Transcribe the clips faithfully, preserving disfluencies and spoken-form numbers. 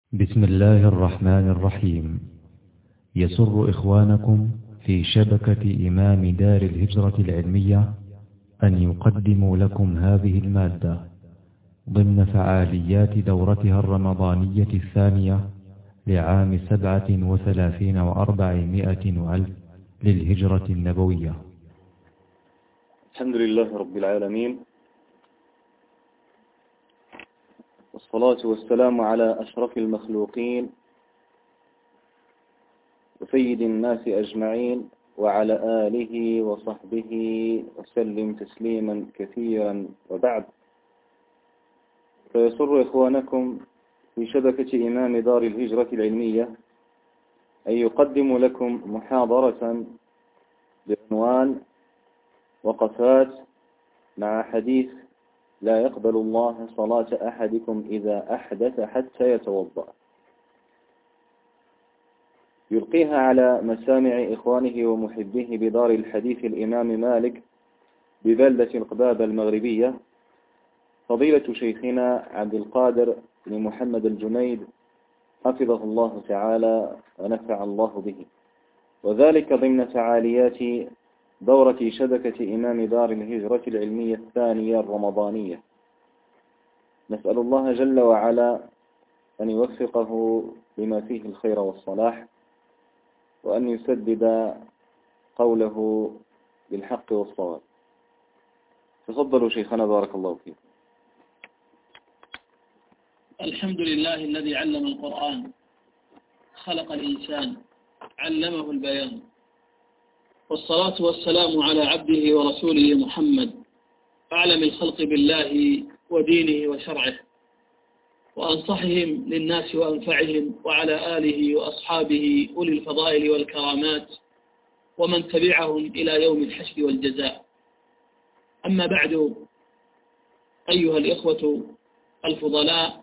بسم الله الرحمن الرحيم. يسر إخوانكم في شبكة إمام دار الهجرة العلمية أن يقدموا لكم هذه المادة ضمن فعاليات دورتها الرمضانية الثانية لعام سبعة وثلاثين وأربعمائة وألف للهجرة النبوية. الحمد لله رب العالمين، والصلاة والسلام على أشرف المخلوقين وسيد الناس أجمعين وعلى آله وصحبه وسلم تسليما كثيرا. وبعد، فيسر إخوانكم في شبكة إمام دار الهجرة العلمية أن يقدم لكم محاضرة بعنوان وقفات مع حديث لا يقبل الله صلاة أحدكم إذا أحدث حتى يتوضأ، يلقيها على مسامع إخوانه ومحبيه بدار الحديث الإمام مالك ببلدة القبابة المغربية فضيلة شيخنا عبد القادر بن محمد الجنيد حفظه الله تعالى ونفع الله به، وذلك ضمن فعاليات دورة شبكة إمام دار الهجرة العلمية الثانية الرمضانية. نسأل الله جل وعلا أن يوفقه لما فيه الخير والصلاح، وأن يسدد قوله بالحق والصواب. تفضلوا شيخنا بارك الله فيكم. الحمد لله الذي علم القرآن، خلق الإنسان، علمه البيان، والصلاة والسلام على عبده ورسوله محمد أعلم الخلق بالله ودينه وشرعه، وأنصحهم للناس وأنفعهم، وعلى آله وأصحابه أولي الفضائل والكرامات ومن تبعهم إلى يوم الحشر والجزاء. أما بعد، أيها الإخوة الفضلاء،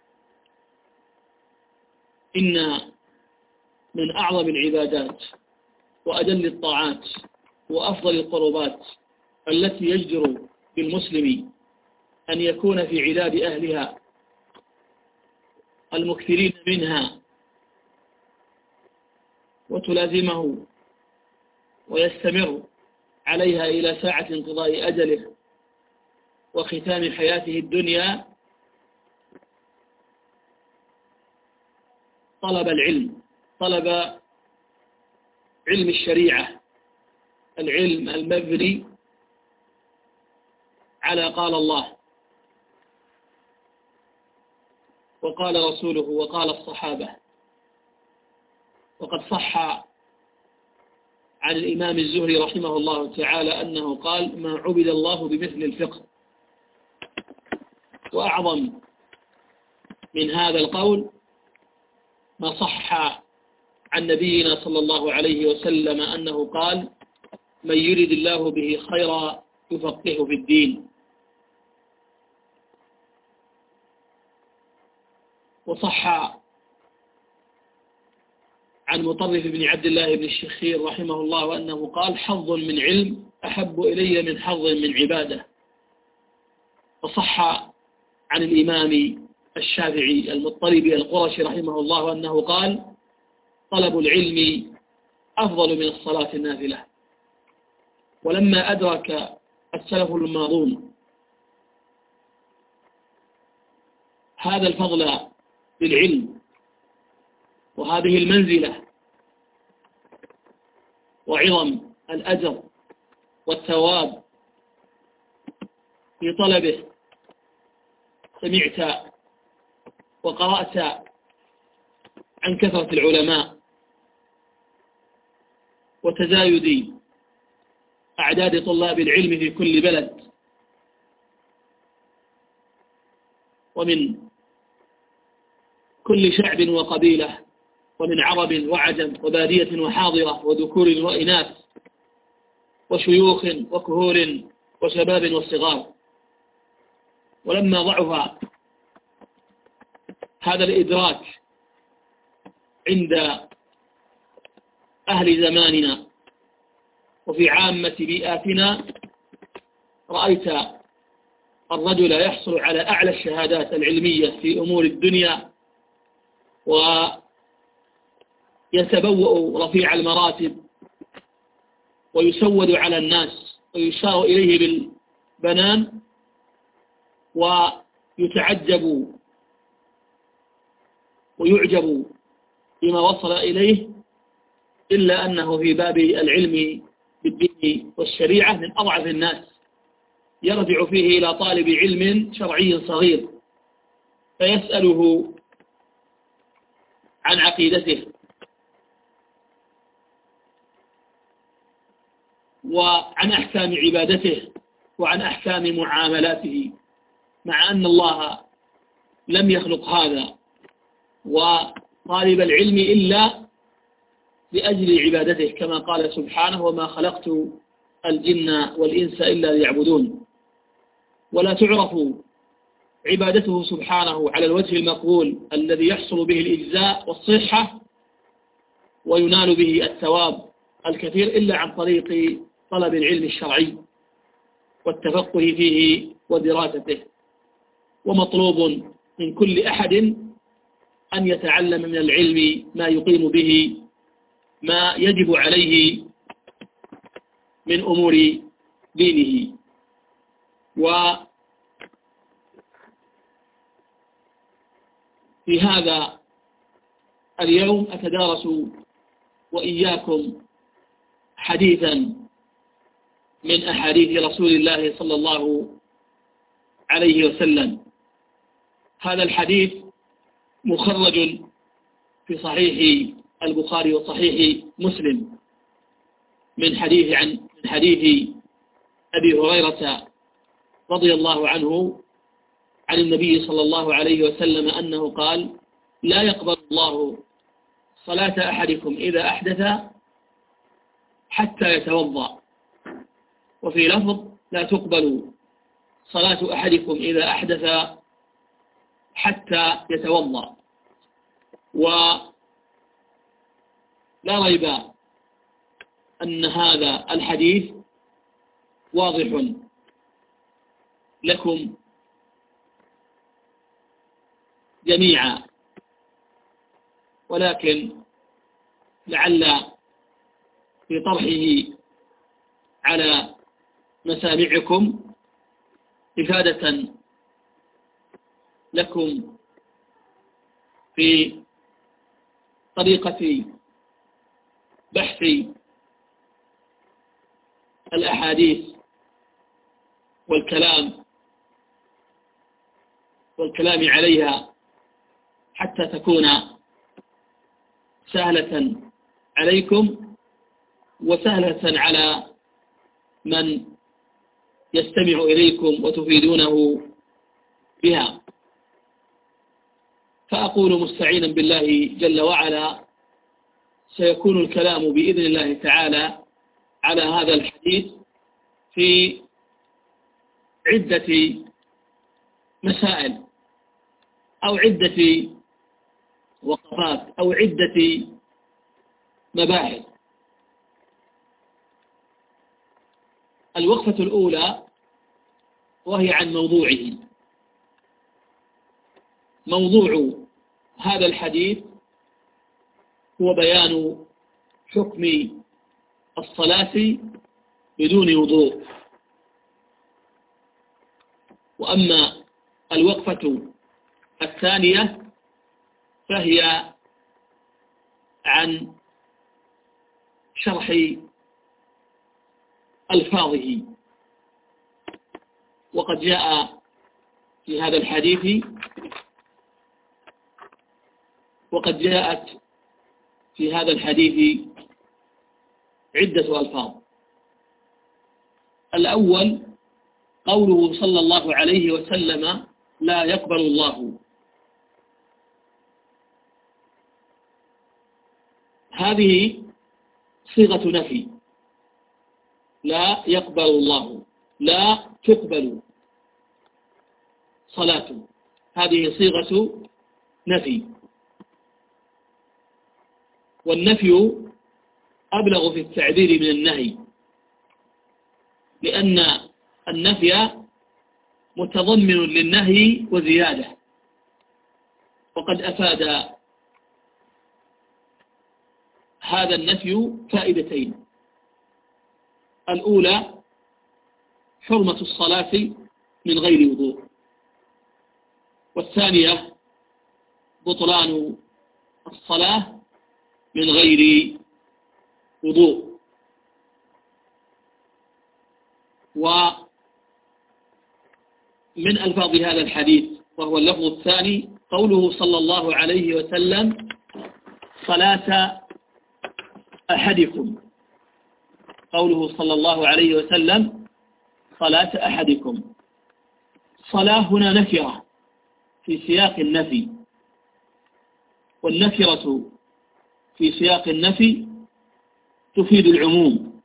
إن من أعظم العبادات وأجل الطاعات وأفضل القربات التي يجدر بالمسلم أن يكون في عداد أهلها المكثرين منها وتلازمه ويستمر عليها إلى ساعة انقضاء أجله وختام حياته الدنيا، طلب العلم، طلب علم الشريعة، العلم المبني على قال الله وقال رسوله وقال الصحابة. وقد صح عن الإمام الزهري رحمه الله تعالى أنه قال: ما عبد الله بمثل الفقه. وأعظم من هذا القول ما صح عن نبينا صلى الله عليه وسلم أنه قال: من يرد الله به خيرا يفقهه في الدين. وصح عن مطرف بن عبد الله بن الشخير رحمه الله أنه قال: حظ من علم أحب إلي من حظ من عبادة. وصح عن الإمام الشافعي المطلبي القرشي رحمه الله أنه قال: طلب العلم أفضل من الصلاة النافلة. ولما أدرك السلف الماضون هذا الفضل بالعلم وهذه المنزلة وعظم الأجر والثواب في طلبه، سمعت وقرأت عن كثرة العلماء وتزايد أعداد طلاب العلم في كل بلد، ومن كل شعب وقبيلة، ومن عرب وعجم وبادية وحاضرة وذكور وإناث وشيوخ وكهول وشباب وصغار. ولما ضعف هذا الإدراك عند أهل زماننا وفي عامة بيئاتنا، رأيت الرجل يحصل على أعلى الشهادات العلمية في أمور الدنيا ويتبوأ رفيع المراتب ويسود على الناس ويشار إليه بالبنان ويتعجب ويعجب بما وصل إليه، إلا أنه في باب العلم بالدين والشريعة من أضعف الناس، يرجع فيه إلى طالب علم شرعي صغير فيسأله عن عقيدته وعن أحكام عبادته وعن أحكام معاملاته، مع أن الله لم يخلق هذا وطالب العلم إلا لأجل عبادته، كما قال سبحانه: وما خلقت الجن والإنس إلا ليعبدون. ولا تعرف عبادته سبحانه على الوجه المقبول الذي يحصل به الإجزاء والصحة وينال به الثواب الكثير إلا عن طريق طلب العلم الشرعي والتفقه فيه ودراسته. ومطلوب من كل أحد أن يتعلم من العلم ما يقيم به ما يجب عليه من أمور دينه. وفي هذا اليوم أتدارس وإياكم حديثا من أحاديث رسول الله صلى الله عليه وسلم. هذا الحديث مخرج في صحيح البخاري وصحيح مسلم من حديث عن من حديث أبي هريرة رضي الله عنه عن النبي صلى الله عليه وسلم أنه قال: لا يقبل الله صلاة أحدكم إذا أحدث حتى يتوضأ. وفي لفظ: لا تقبل صلاة أحدكم إذا أحدث حتى يتوضأ. ولا ريب أن هذا الحديث واضح لكم جميعا، ولكن لعل في طرحه على مسامعكم إفادة لكم في طريقة بحث الأحاديث والكلام والكلام عليها حتى تكون سهلة عليكم وسهلة على من يستمع إليكم وتفيدونه بها. فأقول مستعينا بالله جل وعلا: سيكون الكلام بإذن الله تعالى على هذا الحديث في عدة مسائل أو عدة وقفات أو عدة مباحث. الوقفة الأولى وهي عن موضوعه. موضوع هذا الحديث هو بيان حكم الصلاة بدون وضوء. وأما الوقفة الثانية فهي عن شرح ألفاظه. وقد جاء في هذا الحديث وقد جاءت في هذا الحديث عدة ألفاظ. الأول قوله صلى الله عليه وسلم: لا يقبل الله. هذه صيغة نفي. لا يقبل الله، لا تقبل صلاة، هذه صيغة نفي. والنفي أبلغ في التعبير من النهي، لأن النفي متضمن للنهي وزيادة. وقد أفاد هذا النفي فائدتين: الأولى حرمة الصلاة من غير وضوء، والثانية بطلان الصلاة من غير وضوء. ومن ألفاظ هذا الحديث وهو اللفظ الثاني قوله صلى الله عليه وسلم: صلاة أحدكم. قوله صلى الله عليه وسلم: صلاة أحدكم. صلاة هنا نكرة في سياق النفي، والنكرة في سياق النفي تفيد العموم،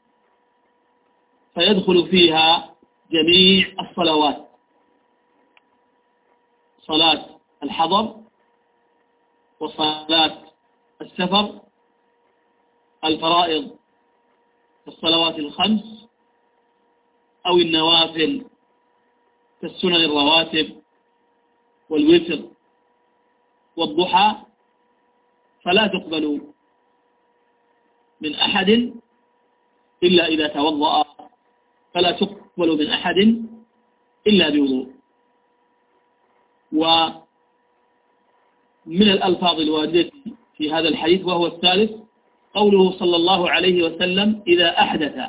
فيدخل فيها جميع الصلوات: صلاة الحضر، وصلاة السفر، الفرائض الصلوات الخمس، أو النوافل كالسنن الرواتب والوتر والضحى، فلا تقبل من أحد إلا إذا توضأ، فلا تقبل من أحد إلا بوضوء. ومن الألفاظ الواردة في هذا الحديث وهو الثالث قوله صلى الله عليه وسلم: إذا أحدث.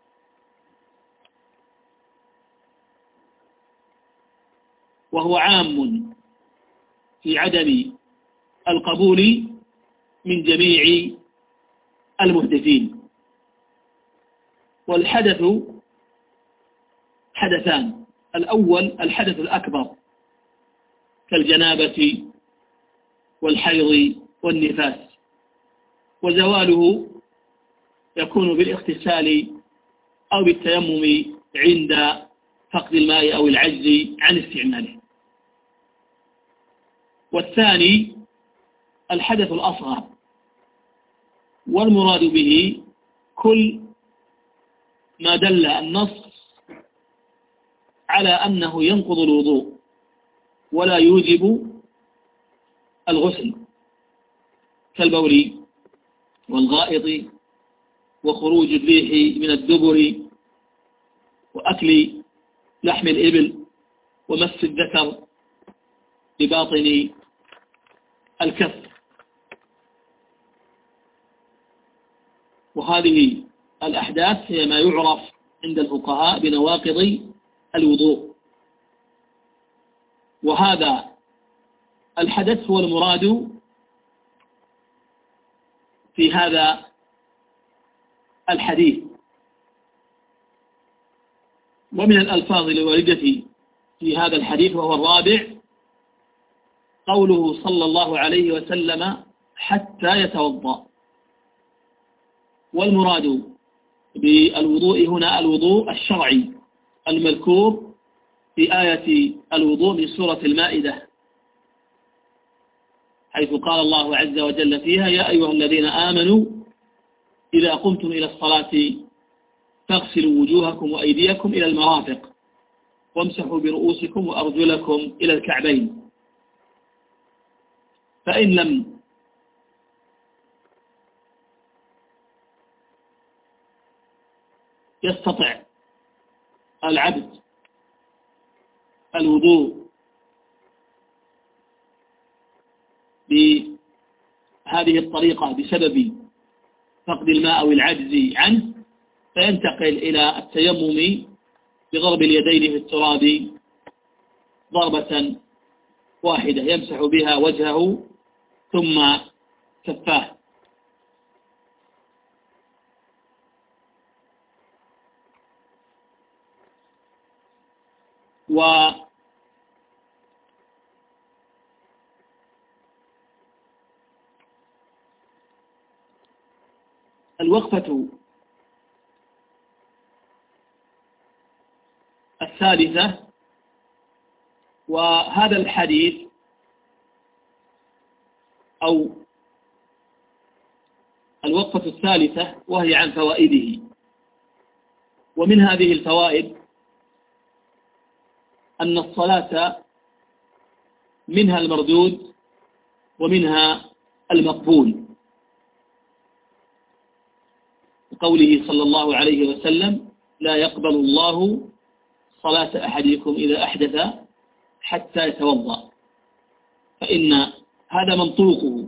وهو عام في عدم القبول من جميع المحدثين. والحدث حدثان: الأول الحدث الأكبر كالجنابة والحيض والنفاس، وزواله يكون بالاغتسال أو بالتيمم عند فقد الماء أو العجز عن استعماله. والثاني الحدث الأصغر، والمراد به كل ما دل النص على أنه ينقض الوضوء ولا يوجب الغسل، كالبول والغائط وخروج الريح من الدبر وأكل لحم الإبل ومس الذكر بباطن الكف. وهذه الأحداث هي ما يعرف عند الفقهاء بنواقض الوضوء، وهذا الحدث هو المراد في هذا الحديث. ومن الألفاظ الواردة في هذا الحديث وهو الرابع قوله صلى الله عليه وسلم: حتى يتوضأ. والمراد بالوضوء هنا الوضوء الشرعي المذكور في آية الوضوء من سورة المائدة، حيث قال الله عز وجل فيها: يا أيها الذين آمنوا إذا قمتم إلى الصلاة فاغسلوا وجوهكم وأيديكم إلى المرافق وامسحوا برؤوسكم وأرجلكم إلى الكعبين. فإن لم يستطع العبد الوضوء بهذه الطريقة بسبب فقد الماء أو العجز عنه، فينتقل إلى التيمم بضرب اليدين في التراب ضربة واحدة يمسح بها وجهه ثم كفاه. والوقفة الثالثة، وهذا الحديث أو الوقفة الثالثة وهي عن فوائده. ومن هذه الفوائد أن الصلاة منها المردود ومنها المقبول، قوله صلى الله عليه وسلم: لا يقبل الله صلاة أحدكم إذا أحدث حتى يتوضأ، فإن هذا منطوقه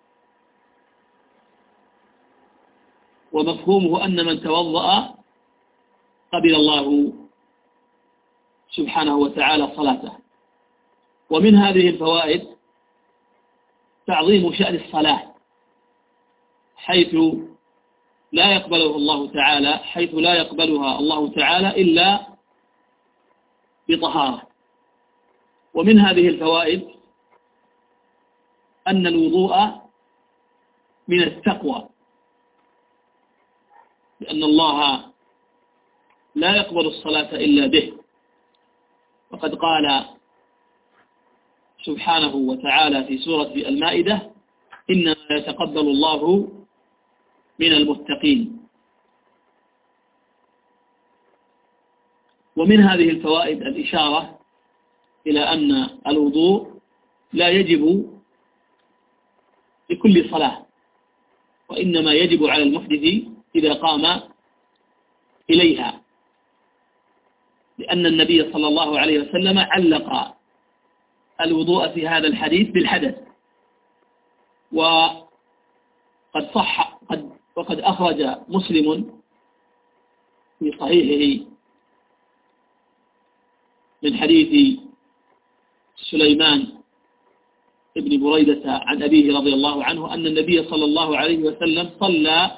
ومفهومه أن من توضأ قبل الله سبحانه وتعالى صلاته. ومن هذه الفوائد تعظيم شأن الصلاة، حيث لا يقبله الله تعالى حيث لا يقبلها الله تعالى إلا بطهارة. ومن هذه الفوائد أن الوضوء من التقوى، لأن الله لا يقبل الصلاة إلا به، وقد قال سبحانه وتعالى في سورة المائدة: إنما يتقبل الله من المتقين. ومن هذه الفوائد الإشارة إلى أن الوضوء لا يجب لكل صلاة، وإنما يجب على المحدث إذا قام إليها، لأن النبي صلى الله عليه وسلم علق الوضوء في هذا الحديث بالحدث. وقد صح قد وقد أخرج مسلم في صحيحه من حديث سليمان ابن بريدة عن أبيه رضي الله عنه أن النبي صلى الله عليه وسلم صلى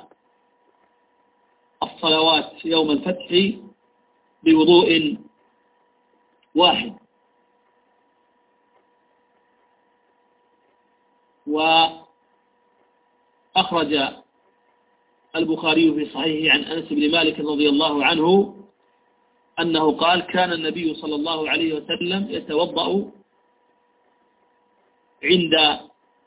الصلوات يوم الفتح بوضوء واحد. وأخرج البخاري في صحيحه عن أنس بن مالك رضي الله عنه أنه قال: كان النبي صلى الله عليه وسلم يتوضأ عند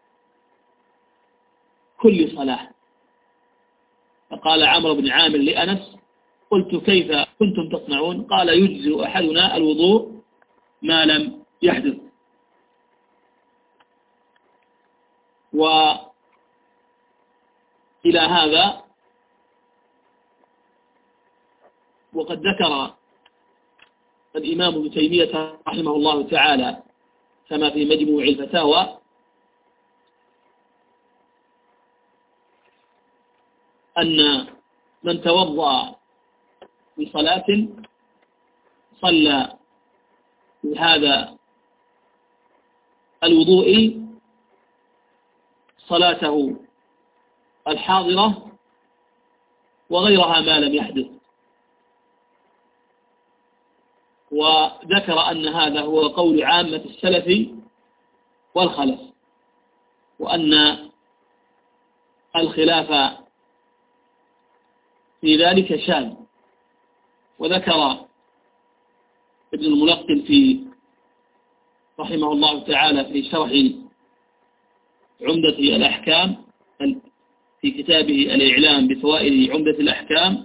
كل صلاة. فقال عمرو بن عامر لأنس: قلت كيف كنتم تصنعون؟ قال: يجزئ أحدنا الوضوء ما لم يحدث. وإلى هذا وقد ذكر الإمام ابن تيمية رحمه الله تعالى كما في مجموع الفتاوى أن من توضأ بصلاة صلى بهذا الوضوء صلاته الحاضرة وغيرها ما لم يحدث. وذكر أن هذا هو قول عامة السلف والخلف، وأن الخلاف في ذلك شاذ. وذكر ابن الملقن في رحمه الله تعالى في شرح عمدة الأحكام في كتابه الإعلام بفوائد عمدة الأحكام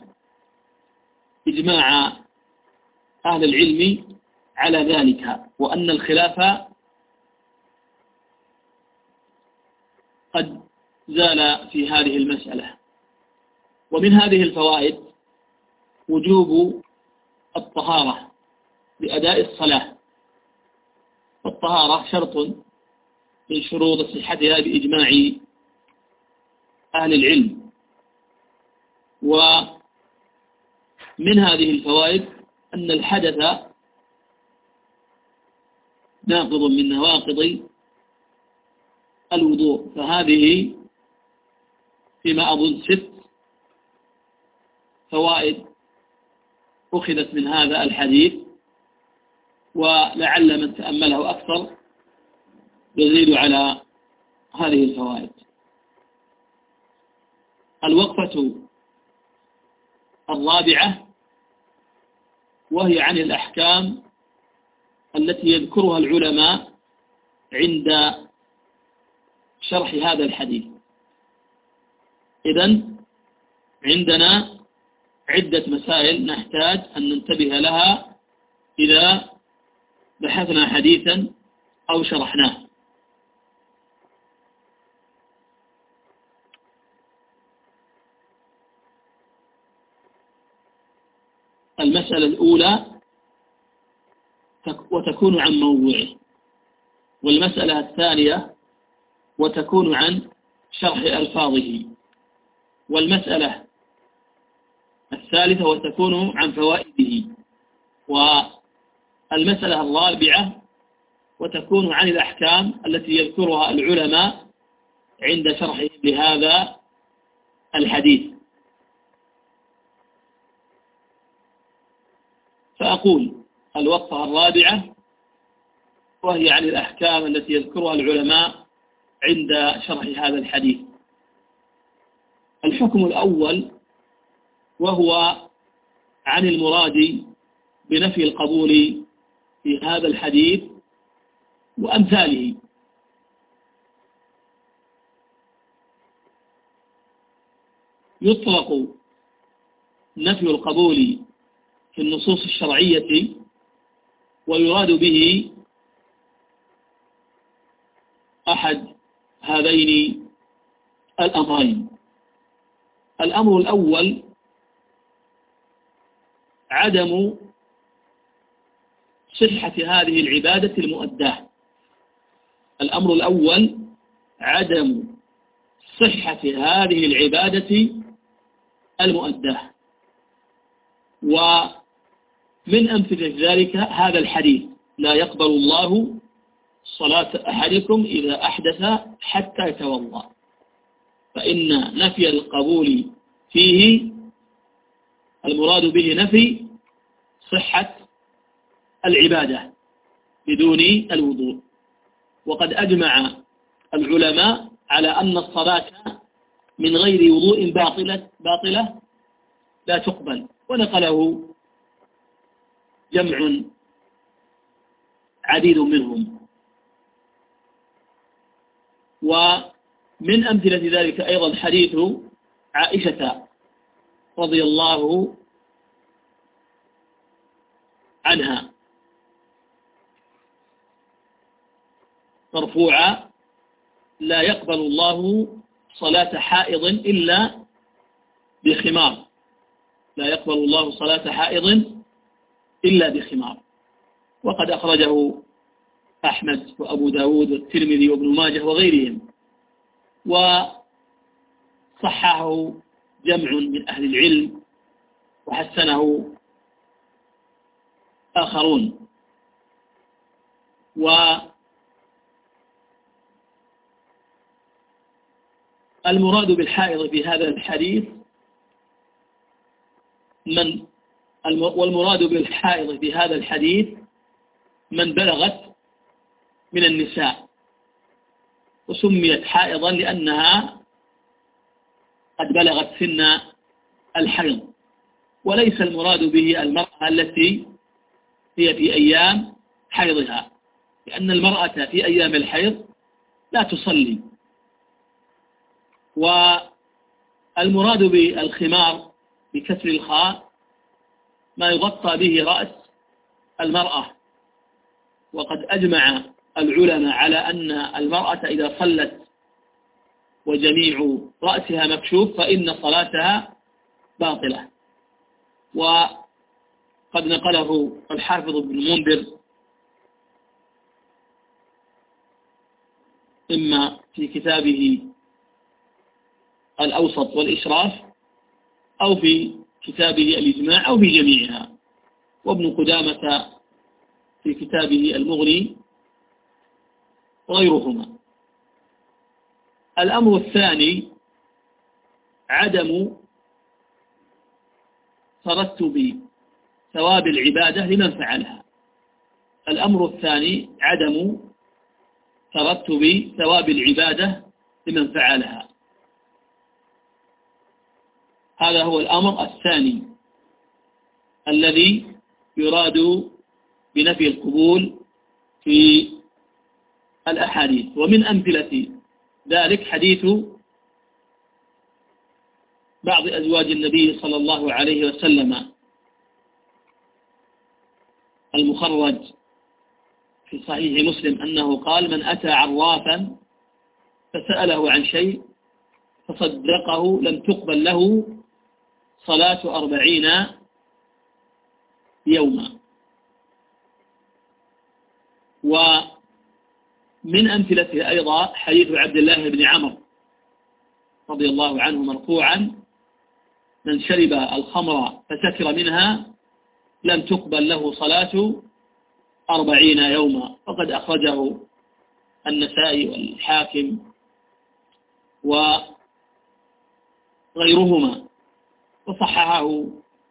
إجماع أهل العلم على ذلك، وأن الخلاف قد زال في هذه المسألة. ومن هذه الفوائد وجوب الطهارة لأداء الصلاة، والطهارة شرط من شروط صحتها بإجماع أهل العلم. ومن هذه الفوائد أن الحدث ناقض من نواقض الوضوء، فهذه فيما أظن ست فوائد أخذت من هذا الحديث، ولعل من تأمله أكثر يزيد على هذه الفوائد. الوقفة الرابعة وهي عن الأحكام التي يذكرها العلماء عند شرح هذا الحديث. إذن عندنا عدة مسائل نحتاج أن ننتبه لها إذا بحثنا حديثا أو شرحناه. المسألة الأولى وتكون عن موضوعه، والمسألة الثانية وتكون عن شرح ألفاظه، والمسألة الثالثة وتكون عن فوائده، والمسألة الرابعة وتكون عن الأحكام التي يذكرها العلماء عند شرحهم لهذا الحديث. فأقول الوقفة الرابعة وهي عن الأحكام التي يذكرها العلماء عند شرح هذا الحديث. الحكم الأول وهو عن المراد بنفي القبول في هذا الحديث وأمثاله. يطلق نفي القبول في النصوص الشرعية ويراد به أحد هذين الأمرين. الأمر الأول عدم صحة هذه العبادة المؤداة. الأمر الأول عدم صحة هذه العبادة المؤداة، ومن أمثلة ذلك هذا الحديث: لا يقبل الله صلاة أحدكم إذا أحدث حتى يتوضأ. فإن نفي القبول فيه المراد به نفي صحة العبادة بدون الوضوء. وقد أجمع العلماء على أن الصلاة من غير وضوء باطلة باطلة لا تقبل، ونقله جمع عديد منهم. ومن أمثلة ذلك أيضا حديث عائشة رضي الله عنها مرفوعة: لا يقبل الله صلاة حائض إلا بخمار. لا يقبل الله صلاة حائض إلا بخمار. وقد أخرجه أحمد وأبو داود والترمذي وابن ماجه وغيرهم، وصححه جمع من أهل العلم وحسنه آخرون. والمراد بالحائض في هذا الحديث من والمراد بالحائض في هذا الحديث من بلغت من النساء، وسميت حائضا لأنها قد بلغت سن الحيض، وليس المراد به المرأة التي هي في أيام حيضها، لأن المرأة في أيام الحيض لا تصلي. والمراد بالخمار بكسر الخاء ما يغطى به رأس المرأة. وقد أجمع العلماء على أن المرأة إذا صلت وجميع رأسها مكشوف فإن صلاتها باطلة. وقد نقله الحافظ ابن المنذر إما في كتابه الأوسط والإشراف أو في كتابه الإجماع أو في جميعها، وابن قدامة في كتابه المغني وغيرهما. الأمر الثاني عدم ترتب ثواب العبادة لمن فعلها. الأمر الثاني عدم ترتب ثواب العبادة لمن فعلها. هذا هو الأمر الثاني الذي يراد بنفي القبول في الأحاديث. ومن أمثلة ذلك حديث بعض أزواج النبي صلى الله عليه وسلم المخرج في صحيح مسلم أنه قال: من أتى عرافا فسأله عن شيء فصدقه لم تقبل له صلاة أربعين يوما. ومن أمثلته أيضا حديث عبد الله بن عمرو رضي الله عنه مرفوعا: من شرب الخمر فسكر منها لم تقبل له صلاة أربعين يوما، وقد أخرجه النسائي والحاكم وغيرهما، وصححه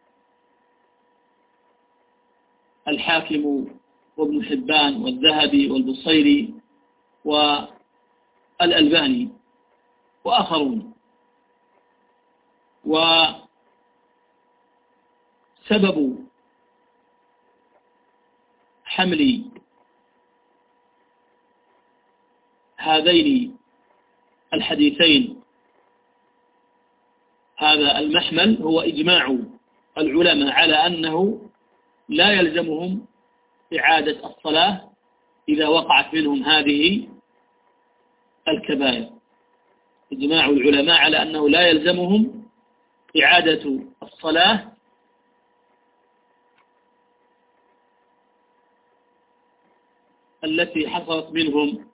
الحاكم وابن حبان والذهبي والبصيري والألباني وآخرون. وسبب حمل هذين الحديثين هذا المحمل هو إجماع العلماء على أنه لا يلزمهم إعادة الصلاة إذا وقعت منهم هذه الكبائر. إجماع العلماء على أنه لا يلزمهم إعادة الصلاة التي حصلت منهم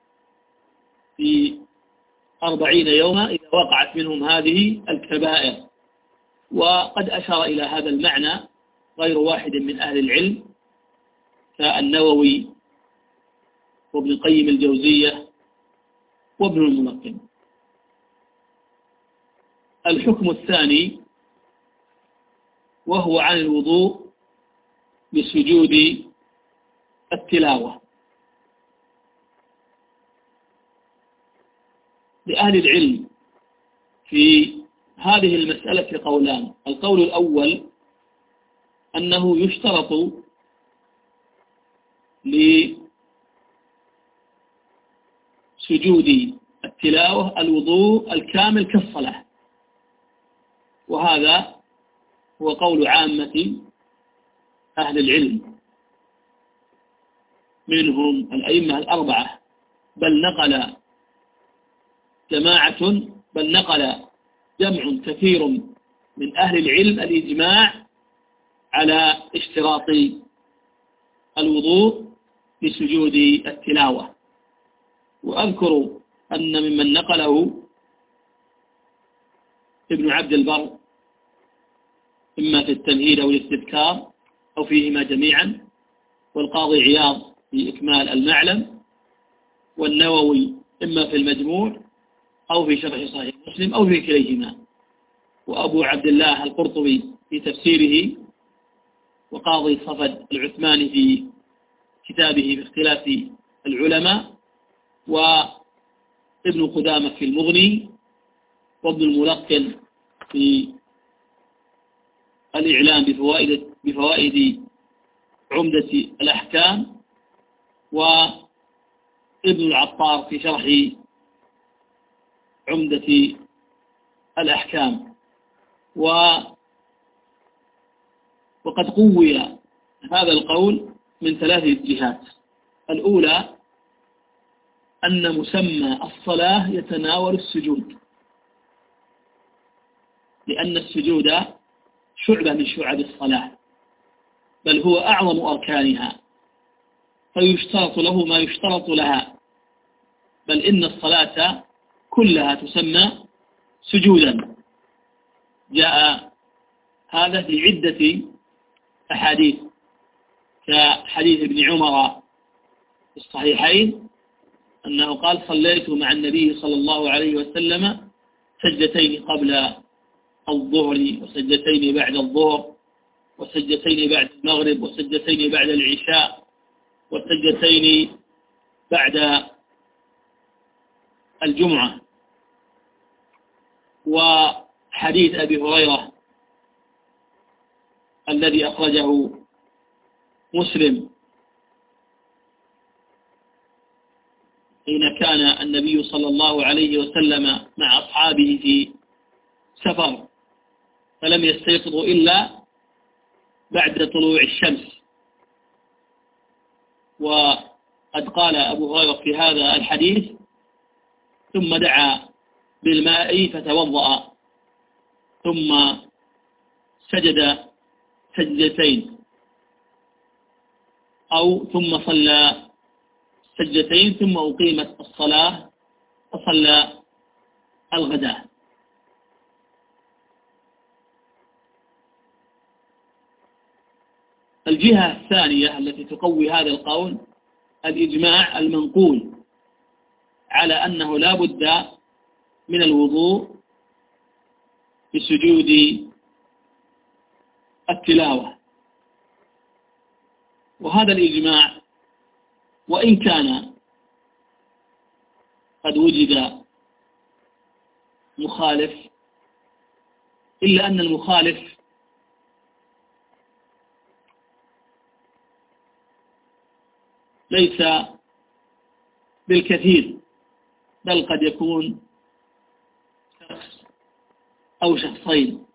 في أربعين يوما إذا وقعت منهم هذه الكبائر. وقد أشار إلى هذا المعنى غير واحد من أهل العلم كالنووي وابن القيم الجوزية وابن الملقن. الحكم الثاني وهو عن الوضوء بسجود التلاوة. لأهل العلم في هذه المسألة قولان: القول الأول أنه يشترط لسجود التلاوة الوضوء الكامل كالصلاة، وهذا هو قول عامة أهل العلم منهم الأئمة الأربعة، بل نقل جماعة بل نقل جمع كثير من أهل العلم الإجماع على اشتراط الوضوء لسجود التلاوة. وأذكر أن ممن نقله ابن عبد البر إما في التمهيد أو الاستذكار أو فيهما جميعا، والقاضي عياض في إكمال المعلم، والنووي إما في المجموع أو في شرح صحيح مسلم أو في كليهما، وأبو عبد الله القرطبي في تفسيره، وقاضي صفد العثماني في كتابه باختلاف العلماء، وابن قدامة في المغني، وابن الملقن في الإعلام بفوائد, بفوائد عمدة الأحكام، وابن العطار في شرح عمدة الأحكام. و وقد قوي هذا القول من ثلاث جهات: الأولى أن مسمى الصلاة يتناول السجود، لأن السجود شعبة من شعب الصلاة، بل هو أعظم أركانها، فيشترط له ما يشترط لها، بل إن الصلاة كلها تسمى سجودا. جاء هذا في عدة أحاديث، كحديث ابن عمر في الصحيحين أنه قال: صليت مع النبي صلى الله عليه وسلم سجدتين قبل الظهر، وسجدتين بعد الظهر، وسجدتين بعد المغرب، وسجدتين بعد العشاء، وسجدتين بعد الجمعة. وحديث أبي هريرة الذي أخرجه مسلم حين كان النبي صلى الله عليه وسلم مع أصحابه في سفر فلم يستيقظوا إلا بعد طلوع الشمس، وقد قال أبو هريرة في هذا الحديث: ثم دعا بالماء فتوضأ ثم سجد سجدتين أو ثم صلى سجدتين ثم أقيمت الصلاة وصلى الغداء. الجهة الثانية التي تقوي هذا القول الإجماع المنقول على أنه لا بد من الوضوء بسجود التلاوة. وهذا الإجماع وإن كان قد وجد مخالف إلا أن المخالف ليس بالكثير، بل قد يكون شخص أو شخصين.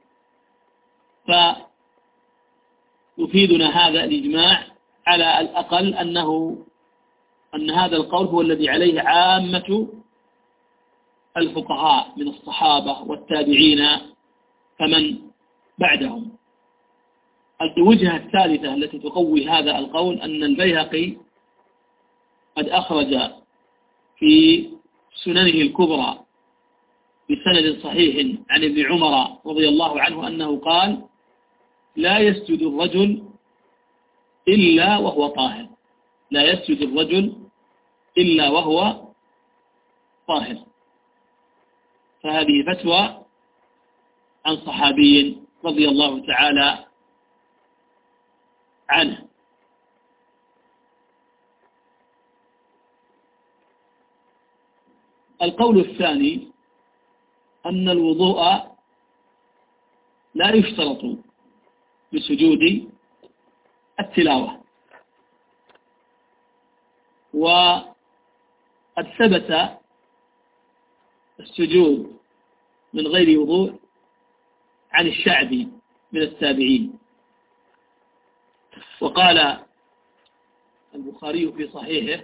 فيفيدنا هذا الإجماع على الأقل أنه أن هذا القول هو الذي عليه عامة الفقهاء من الصحابة والتابعين فمن بعدهم. الوجهة الثالثة التي تقوي هذا القول أن البيهقي قد أخرج في سننه الكبرى بسند صحيح عن ابن عمر رضي الله عنه أنه قال: لا يسجد الرجل إلا وهو طاهر، لا يسجد الرجل إلا وهو طاهر. فهذه فتوى عن صحابي رضي الله تعالى عنه. القول الثاني أن الوضوء لا يشترط بسجود التلاوة، وقد ثبت السجود من غير وضوء عن الشعبي من التابعين. وقال البخاري في صحيحه: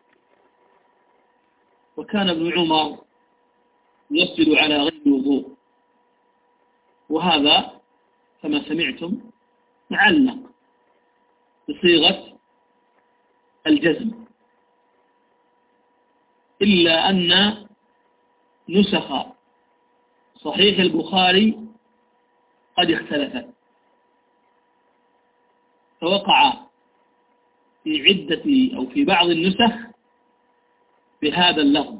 وكان ابن عمر يسجد على غير وضوء. وهذا كما سمعتم معلق بصيغة الجزم، إلا أن نسخ صحيح البخاري قد اختلفت، فوقع في عدة أو في بعض النسخ بهذا اللفظ: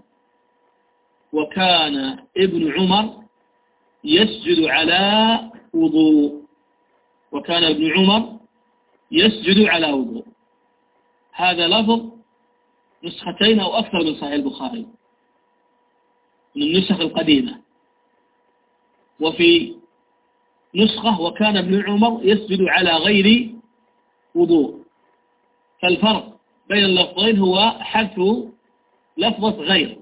وكان ابن عمر يسجد على وضوء، وكان ابن عمر يسجد على وضوء. هذا لفظ نسختين أو أكثر من صحيح البخاري من النسخ القديمة. وفي نسخة: وكان ابن عمر يسجد على غير وضوء. فالفرق بين اللفظين هو حذف لفظة غير.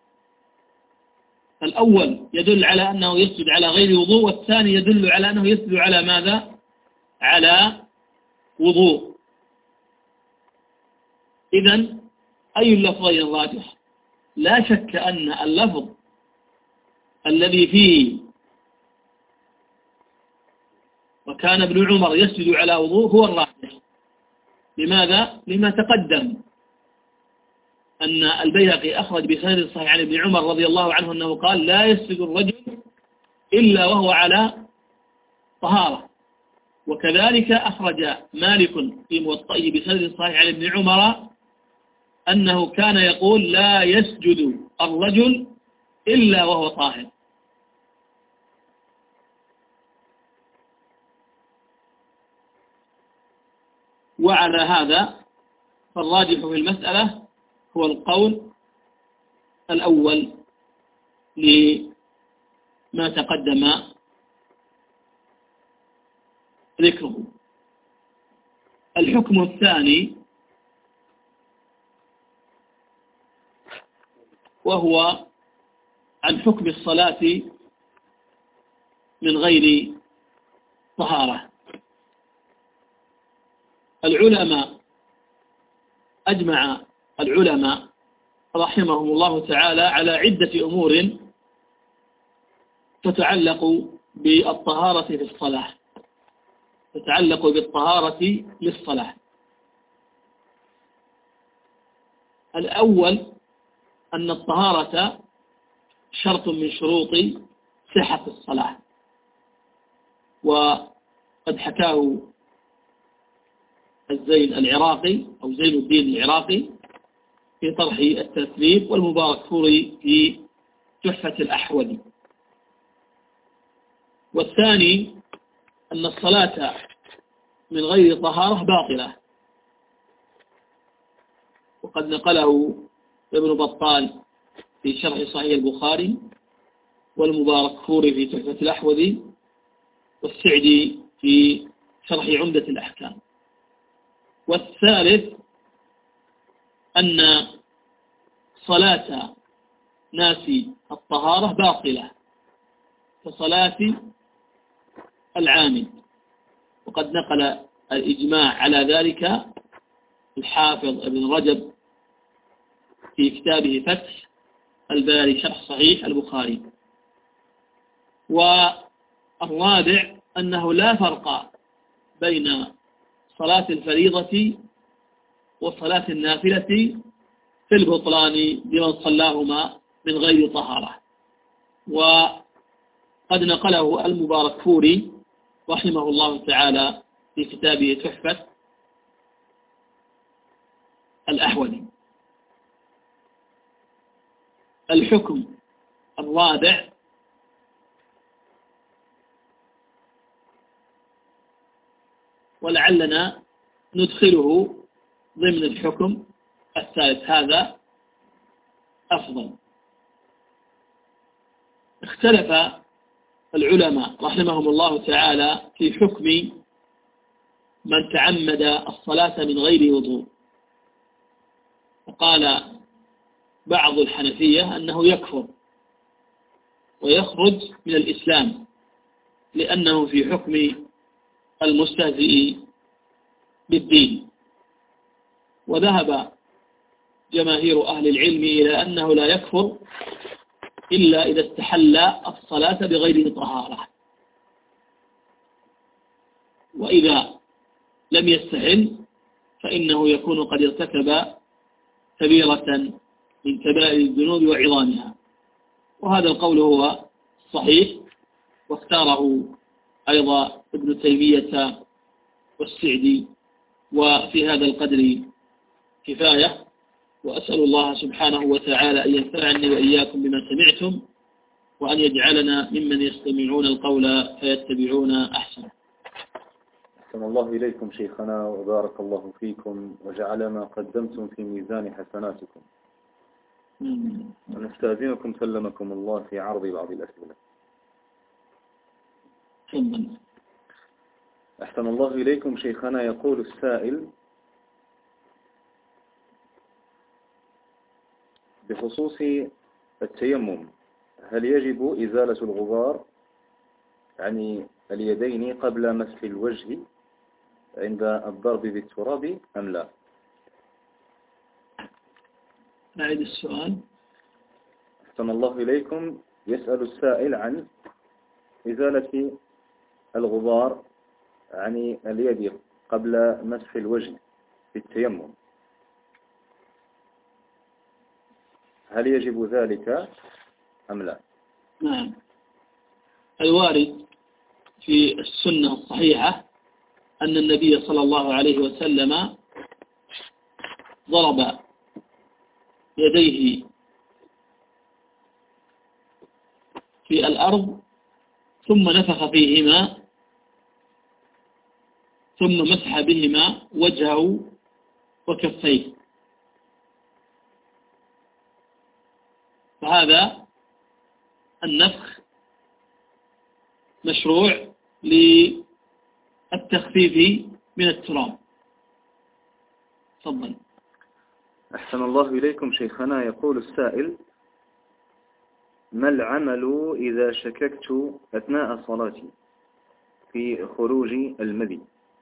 الأول يدل على أنه يسجد على غير وضوء، والثاني يدل على أنه يسجد على ماذا؟ على وضوء. إذن أي اللفظين الراجح؟ لا شك أن اللفظ الذي فيه وكان ابن عمر يسجد على وضوء هو الراجح. لماذا؟ لما تقدم أن البيهقي أخرج بسند صحيح عن ابن عمر رضي الله عنه أنه قال: لا يسجد الرجل إلا وهو على طهارة. وكذلك أخرج مالك في موطئه بسند صحيح عن ابن عمر أنه كان يقول: لا يسجد الرجل إلا وهو طاهر. وعلى هذا فالراجح في المسألة هو القول الأول لما تقدم ذكره. الحكم الثاني وهو عن حكم الصلاة من غير طهارة. العلماء أجمع العلماء رحمهم الله تعالى على عدة أمور تتعلق بالطهارة في الصلاة تتعلق بالطهارة للصلاة. الأول أن الطهارة شرط من شروط صحة الصلاة، وقد حكاه الزين العراقي أو زين الدين العراقي في طرح التثليث، والمباركفوري في تحفة الأحوذي. والثاني أن الصلاة من غير طهارة باطلة، وقد نقله ابن بطال في شرح صحيح البخاري، والمباركفوري في تحفة الأحوذي، والسعدي في شرح عمدة الأحكام. والثالث أن صلاة ناسي الطهارة باطلة كصلاة العامد، وقد نقل الإجماع على ذلك الحافظ ابن رجب في كتابه فتح الباري شرح صحيح البخاري. والرابع أنه لا فرق بين صلاة الفريضة وصلاة النافلة في البطلان لمن صلاهما من غير طهارة. وقد نقله المباركفوري رحمه الله تعالى في كتابه تحفة الأحوذي. الحكم الرابع ولعلنا ندخله ضمن الحكم الثالث، هذا أفضل. اختلف العلماء رحمهم الله تعالى في حكم من تعمد الصلاة من غير وضوء. وقال بعض الحنفية أنه يكفر ويخرج من الإسلام، لأنه في حكم المستهزئ بالدين. وذهب جماهير أهل العلم إلى أنه لا يكفر إلا إذا استحل الصلاة بغير طهارة، وإذا لم يستحل فإنه يكون قد ارتكب كبيرة من كبائر الذنوب وعظامها. وهذا القول هو صحيح، واختاره أيضا ابن تيمية والسعدي، وفي هذا القدر كفاية. وأسأل الله سبحانه وتعالى أن ينفعني وإياكم بما سمعتم، وأن يجعلنا ممن يستمعون القول فيتبعون أحسنه. أحسن الله إليكم شيخنا، وبارك الله فيكم، وجعل ما قدمتم في ميزان حسناتكم. ونستأذنكم سلمكم الله في عرض بعض الأسئلة. أحسن الله إليكم شيخنا. يقول السائل: بخصوص التيمم، هل يجب إزالة الغبار عن اليدين قبل مسح الوجه عند الضرب بالتراب أم لا؟ أعيد السؤال. أحسن الله إليكم. يسأل السائل عن إزالة الغبار عن اليد قبل مسح الوجه بالتيمم، هل يجب ذلك أم لا؟ نعم، الوارد في السنة الصحيحة أن النبي صلى الله عليه وسلم ضرب يديه في الأرض ثم نفخ فيهما ثم مسح بهما وجهه وكفيه. فهذا النفخ مشروع للتخفيف من التراب. تفضل. أحسن الله إليكم شيخنا. يقول السائل: ما العمل إذا شككت أثناء صلاتي في خروج المذي؟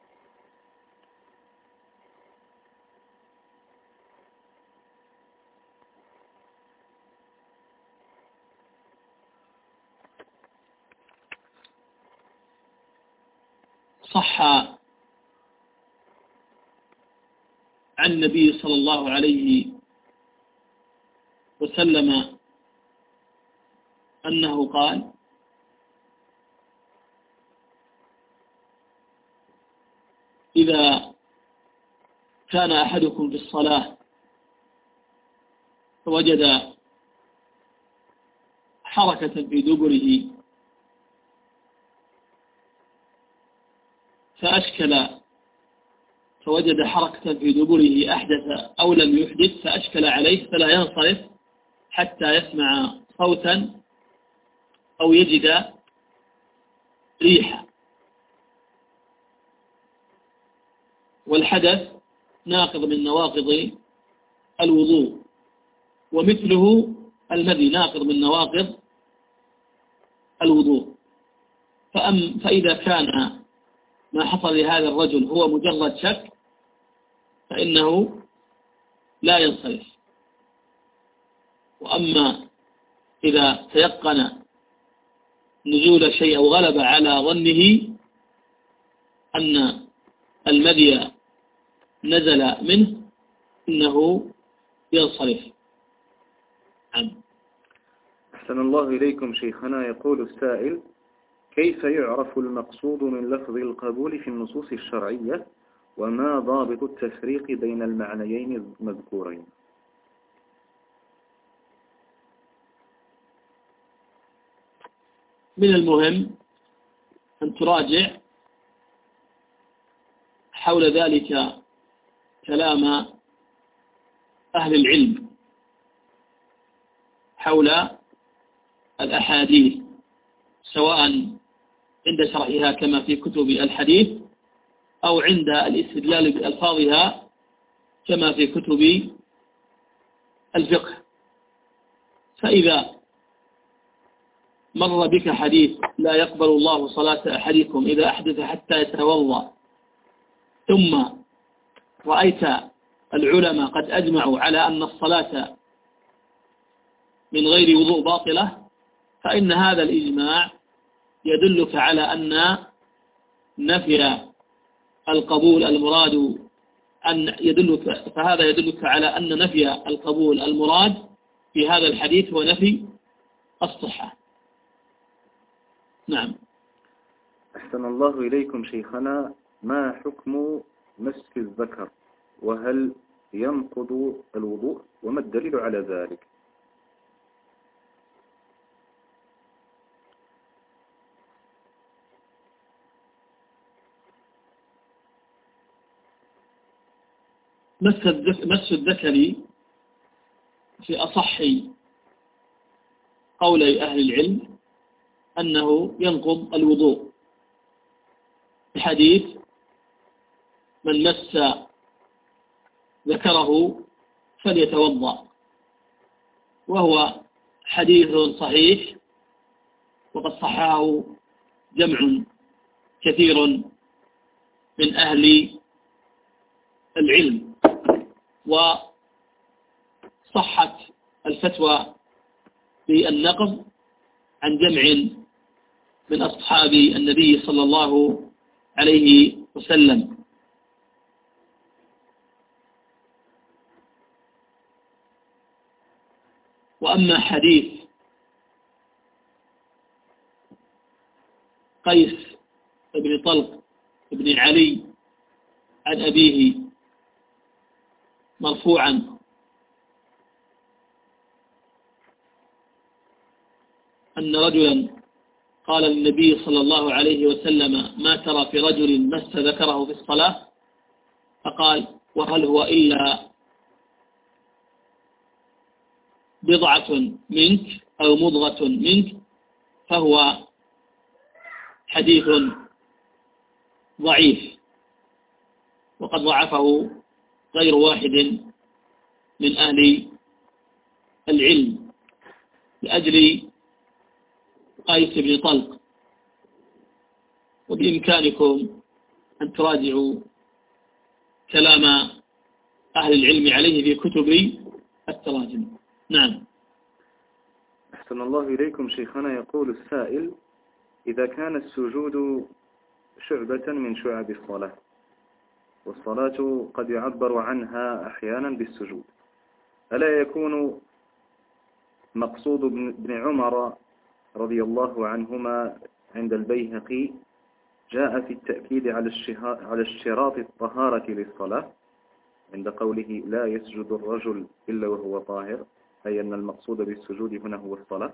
صح عن النبي صلى الله عليه وسلم أنه قال: إذا كان أحدكم في الصلاة فوجد حركة في دبره فأشكل فوجد حركة في دبره أحدث أو لم يحدث فأشكل عليه فلا ينصرف حتى يسمع صوتا أو يجد ريحة. والحدث ناقض من نواقض الوضوء، ومثله المذي ناقض من نواقض الوضوء. فأم فإذا كان ما حصل لهذا الرجل هو مجرد شك فإنه لا ينصرف. وأما إذا تيقن نزول شيء أو غلب على ظنه أن المذي نزل منه إنه ينصرف. أحسن الله إليكم شيخنا. يقول السائل: كيف يعرف المقصود من لفظ القبول في النصوص الشرعية، وما ضابط التفريق بين المعنيين المذكورين؟ من المهم أن تراجع حول ذلك كلام أهل العلم حول الأحاديث، سواء عند شرحها كما في كتب الحديث أو عند الاستدلال بألفاظها كما في كتب الفقه. فإذا مر بك حديث: لا يقبل الله صلاة أحدكم إذا أحدث حتى يتوضأ، ثم رأيت العلماء قد أجمعوا على أن الصلاة من غير وضوء باطلة، فإن هذا الإجماع يدلك على أن نفي القبول المراد أن يدلك فهذا يدلك على أن نفي القبول المراد في هذا الحديث هو نفي الصحة. نعم. أحسن الله إليكم شيخنا. ما حكم مسك الذكر، وهل ينقض الوضوء، وما الدليل على ذلك؟ مس الذكر في أصح قولي أهل العلم أنه ينقض الوضوء، بحديث: من مس ذكره فليتوضأ، وهو حديث صحيح، وقد صححه جمع كثير من أهل العلم. وصحت الفتوى بالنقض عن جمع من أصحاب النبي صلى الله عليه وسلم. وأما حديث قيس بن طلق بن علي عن أبيه مرفوعا أن رجلا قال للنبي صلى الله عليه وسلم: ما ترى في رجل مس ذكره في الصلاة؟ فقال: وهل هو إلا بضعة منك أو مضغة منك؟ فهو حديث ضعيف، وقد ضعفه غير واحد من أهل العلم لأجل قيس بن طلق. وبإمكانكم أن تراجعوا كلام أهل العلم عليه في كتب التراجم. نعم. أحسن الله إليكم شيخنا. يقول السائل: إذا كان السجود شعبة من شعب الصلاة، والصلاة قد يعبر عنها أحيانا بالسجود، ألا يكون مقصود ابن عمر رضي الله عنهما عند البيهقي جاء في التأكيد على اشتراط الطهارة للصلاة عند قوله لا يسجد الرجل إلا وهو طاهر، أي أن المقصود بالسجود هنا هو الصلاة.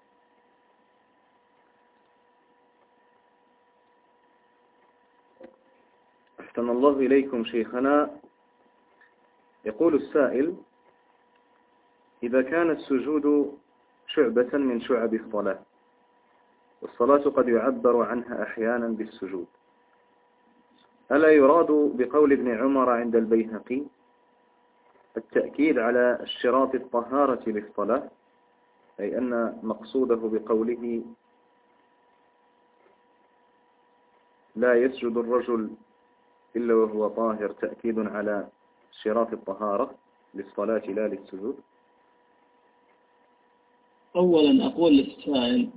أحسن الله إليكم شيخنا. يقول السائل: إذا كان السجود شعبة من شعب الصلاة، والصلاة قد يعبر عنها أحيانا بالسجود، ألا يراد بقول ابن عمر عند البيهقي التأكيد على اشتراط الطهارة للصلاة، أي أن مقصوده بقوله لا يسجد الرجل إلا وهو طاهر تأكيد على اشتراط الطهارة للصلاة لا للسجود؟ أولا أقول للسائل: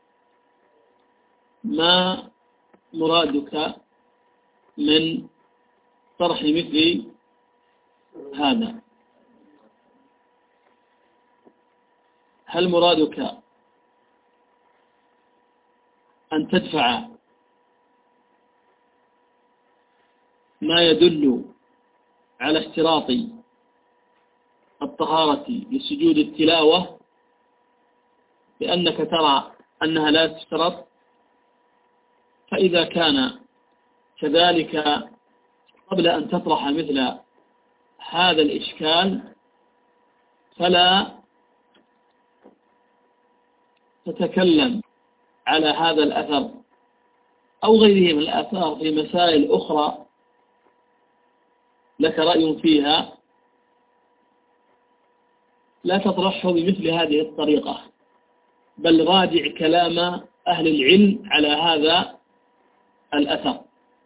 ما مرادك من طرح مثل هذا؟ هل مرادك أن تدفع ما يدل على اشتراط الطهارة لسجود التلاوة بأنك ترى أنها لا تشترط؟ فإذا كان كذلك قبل أن تطرح مثل هذا الإشكال فلا تتكلم على هذا الأثر أو غيره من الآثار في مسائل أخرى لك رأي فيها، لا تطرحه بمثل هذه الطريقة، بل راجع كلام أهل العلم على هذا الأثر.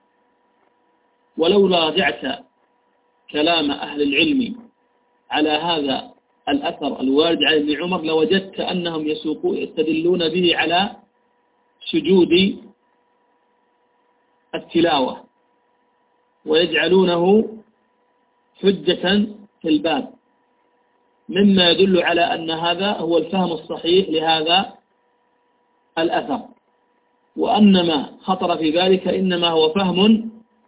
ولو راجعت كلام أهل العلم على هذا الأثر الوارد عن ابن عمر لوجدت أنهم يسوقون يستدلون به على سجود التلاوة ويجعلونه حجة في الباب، مما يدل على أن هذا هو الفهم الصحيح لهذا الأثر، وأن ما خطر في ذلك إنما هو فهم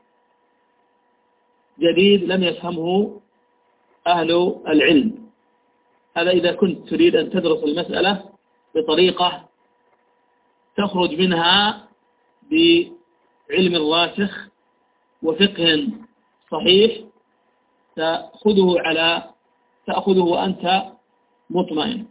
جديد لم يفهمه أهل العلم. هذا إذا كنت تريد أن تدرس المسألة بطريقة تخرج منها بعلم راسخ وفقه صحيح تأخذه على تأخذه وأنت مطمئن.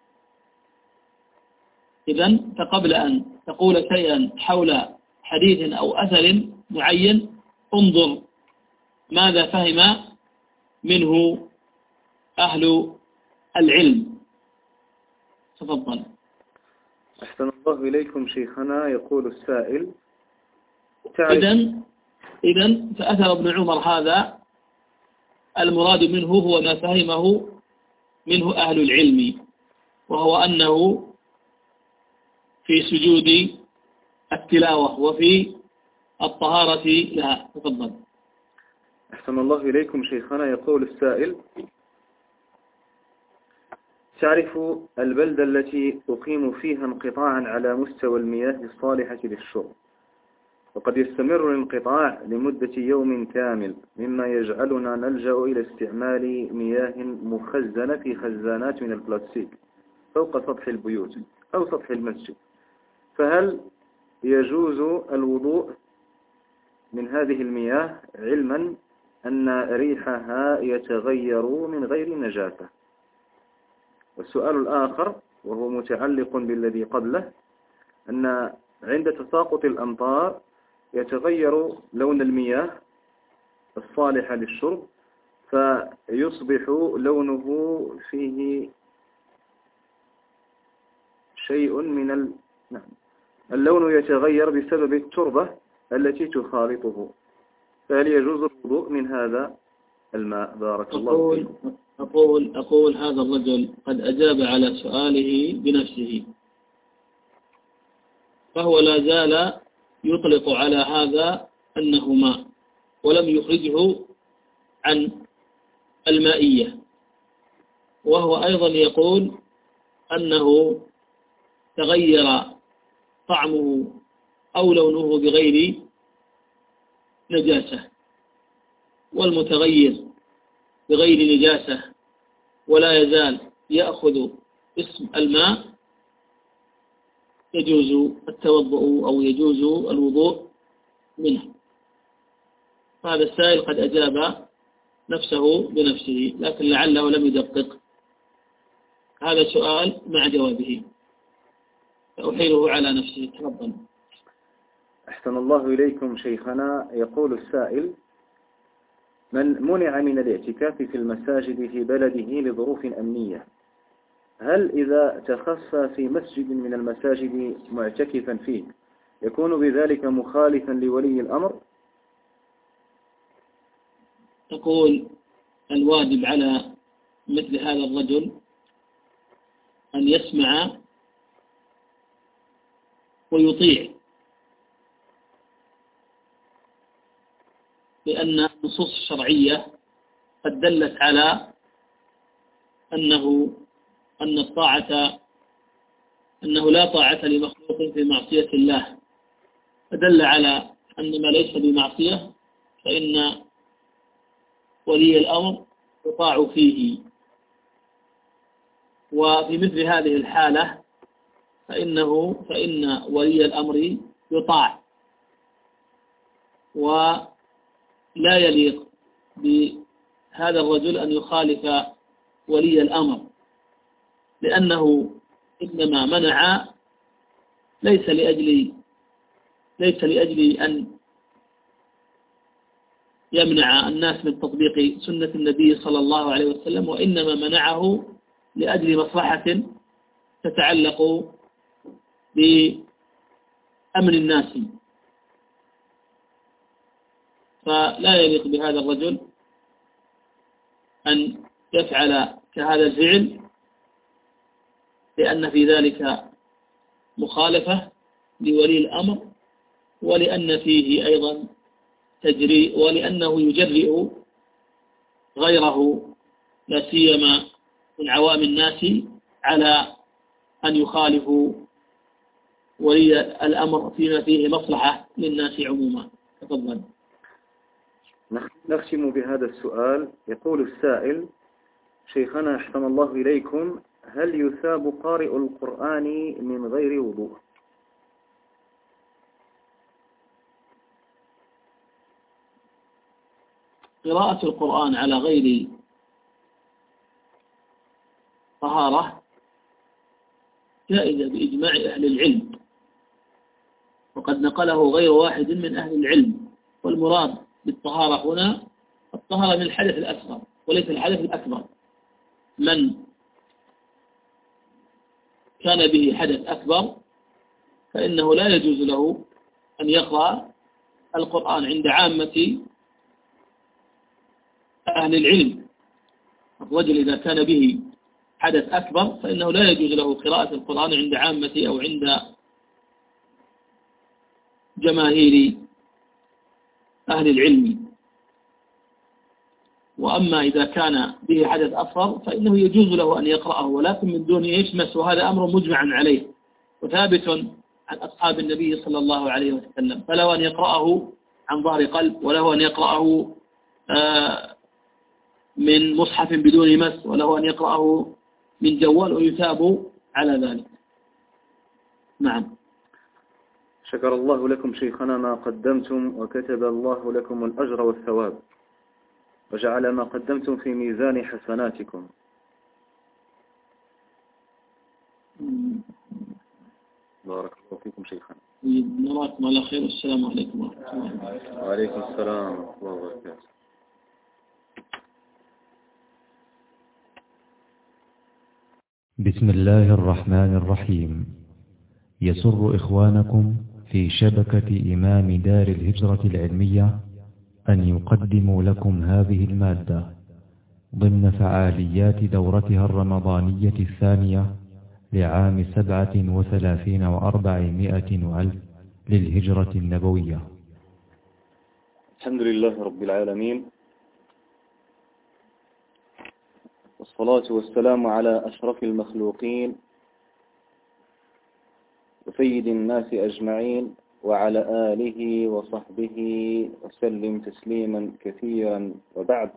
إذن فقبل أن تقول شيئا حول حديث أو أثر معين انظر ماذا فهم منه أهل العلم. تفضل. أحسن الله إليكم شيخنا. يقول السائل: إذن إذن فأثر ابن عمر هذا المراد منه هو ما فهمه منه أهل العلم، وهو أنه في سجود التلاوة وفي الطهارة لها. تفضل. أحسن الله إليكم شيخنا. يقول السائل: تعرف البلدة التي أقيم فيها انقطاعا على مستوى المياه الصالحة للشرب، وقد يستمر الانقطاع لمدة يوم كامل، مما يجعلنا نلجأ إلى استعمال مياه مخزنة في خزانات من البلاستيك فوق سطح البيوت أو سطح المسجد، فهل يجوز الوضوء من هذه المياه علما أن ريحها يتغير من غير نجاسة؟ والسؤال الآخر وهو متعلق بالذي قبله، أن عند تساقط الأمطار يتغير لون المياه الصالحة للشرب، فيصبح لونه فيه شيء من ال... نعم. اللون يتغير بسبب التربة التي تخالطه، فهل يجوز الوضوء من هذا الماء؟ بارك الله فيكم. أقول, أقول هذا الرجل قد أجاب على سؤاله بنفسه، فهو لا زال يطلق على هذا أنه ماء ولم يخرجه عن المائية، وهو أيضا يقول أنه تغير طعمه أو لونه بغير نجاسة، والمتغير بغير نجاسة ولا يزال يأخذ اسم الماء يجوز التوضؤ أو يجوز الوضوء منه. هذا السائل قد أجاب نفسه بنفسه، لكن لعله لم يدقق. هذا سؤال مع جوابه، فأحيله على نفسه. تفضل. أحسن الله إليكم شيخنا. يقول السائل: من منع من الاعتكاف في المساجد في بلده لظروف أمنية، هل إذا تخفى في مسجد من المساجد معتكفا فيه يكون بذلك مخالفا لولي الأمر؟ تقول: الواجب على مثل هذا الرجل أن يسمع ويطيع، لأن النصوص الشرعية قد دلت على أنه أن الطاعة أنه لا طاعة لمخلوق في معصية الله، فدل على أن ما ليس بمعصية فإن ولي الأمر يطاع فيه. وفي مثل هذه الحالة فإنه فإن ولي الأمر يطاع، ولا يليق بهذا الرجل أن يخالف ولي الأمر، لأنه إنما منع ليس لأجل ليس لأجل أن يمنع الناس من تطبيق سنة النبي صلى الله عليه وسلم، وإنما منعه لأجل مصلحة تتعلق بأمن الناس. فلا يليق بهذا الرجل أن يفعل كهذا الفعل، لأن في ذلك مخالفة لولي الأمر، ولأن فيه أيضا تجريء، ولأنه يجرئ غيره لا سيما من عوام الناس على أن يخالفوا ولي الأمر فيما فيه مصلحة للناس عموما. تفضل. نختم بهذا السؤال. يقول السائل: شيخنا أحسن الله إليكم، هل يثاب قارئ القرآن من غير وضوء؟ قراءة القرآن على غير طهارة جائزة بإجماع أهل العلم، وقد نقله غير واحد من أهل العلم. والمراد بالطهارة هنا الطهارة من الحدث الأصغر وليس الحدث الأكبر. من كان به حدث أكبر فإنه لا يجوز له أن يقرأ القرآن عند عامة أهل العلم. الرجل إذا كان به حدث أكبر فإنه لا يجوز له قراءة القرآن عند عامة أو عند جماهير أهل العلم. وأما إذا كان به حدث أصغر فإنه يجوز له أن يقرأه، ولكن من دون يشمس، وهذا أمر مجمع عليه وثابت عن أصحاب النبي صلى الله عليه وسلم. فله أن يقرأه عن ظهر قلب، وله أن يقرأه من مصحف بدون مس، وله أن يقرأه من جوال، ويثاب على ذلك. نعم. شكر الله لكم شيخنا ما قدمتم، وكتب الله لكم الأجر والثواب، وجعل ما قدمتم في ميزان حسناتكم. بارك الله فيكم شيخنا. نراكم على خير. السلام عليكم ورحمة الله. وعليكم السلام ورحمة الله وبركاته. بسم الله الرحمن الرحيم. يسر إخوانكم في شبكة إمام دار الهجرة العلمية أن يقدموا لكم هذه المادة ضمن فعاليات دورتها الرمضانية الثانية لعام سبعة وثلاثين وأربعمائة وألف للهجرة النبوية. الحمد لله رب العالمين، والصلاة والسلام على أشرف المخلوقين وسيد الناس أجمعين وعلى آله وصحبه وسلم تسليما كثيرا. وبعد،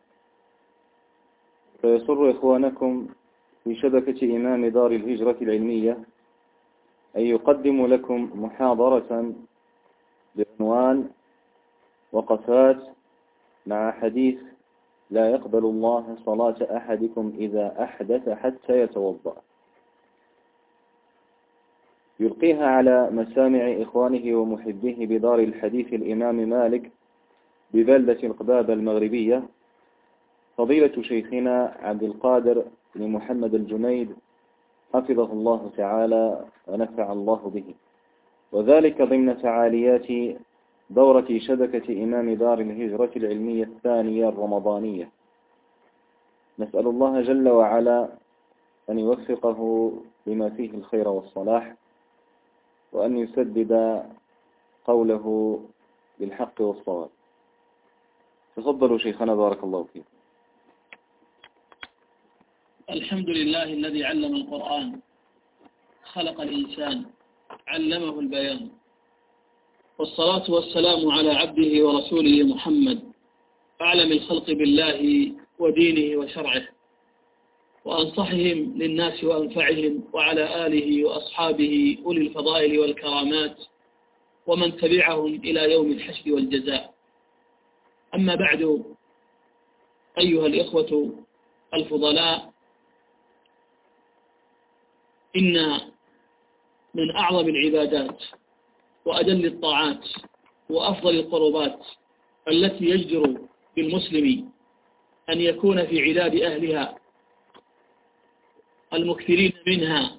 فيسر إخوانكم في شبكة إمام دار الهجرة العلمية أن يقدم لكم محاضرة بعنوان وقفات مع حديث لا يقبل الله صلاة أحدكم إذا أحدث حتى يتوضأ، يلقيها على مسامع إخوانه ومحبيه بدار الحديث الإمام مالك ببلدة القباب المغربية فضيلة شيخنا عبد القادر بن محمد الجنيد حفظه الله تعالى ونفع الله به، وذلك ضمن فعاليات دورة شبكة إمام دار الهجرة العلمية الثانية الرمضانية. نسأل الله جل وعلا أن يوفقه لما فيه الخير والصلاح، وأن يسدد قوله بالحق والصواب. تفضلوا شيخنا بارك الله فيكم. الحمد لله الذي علم القرآن، خلق الإنسان، علمه البيان، والصلاة والسلام على عبده ورسوله محمد أعلم الخلق بالله ودينه وشرعه، وأنصحهم للناس وأنفعهم، وعلى آله وأصحابه أولي الفضائل والكرامات ومن تبعهم إلى يوم الحشر والجزاء. أما بعد، أيها الإخوة الفضلاء، إن من أعظم العبادات وأجل الطاعات وأفضل القربات التي يجدر بالمسلم أن يكون في عداد أهلها المكثرين منها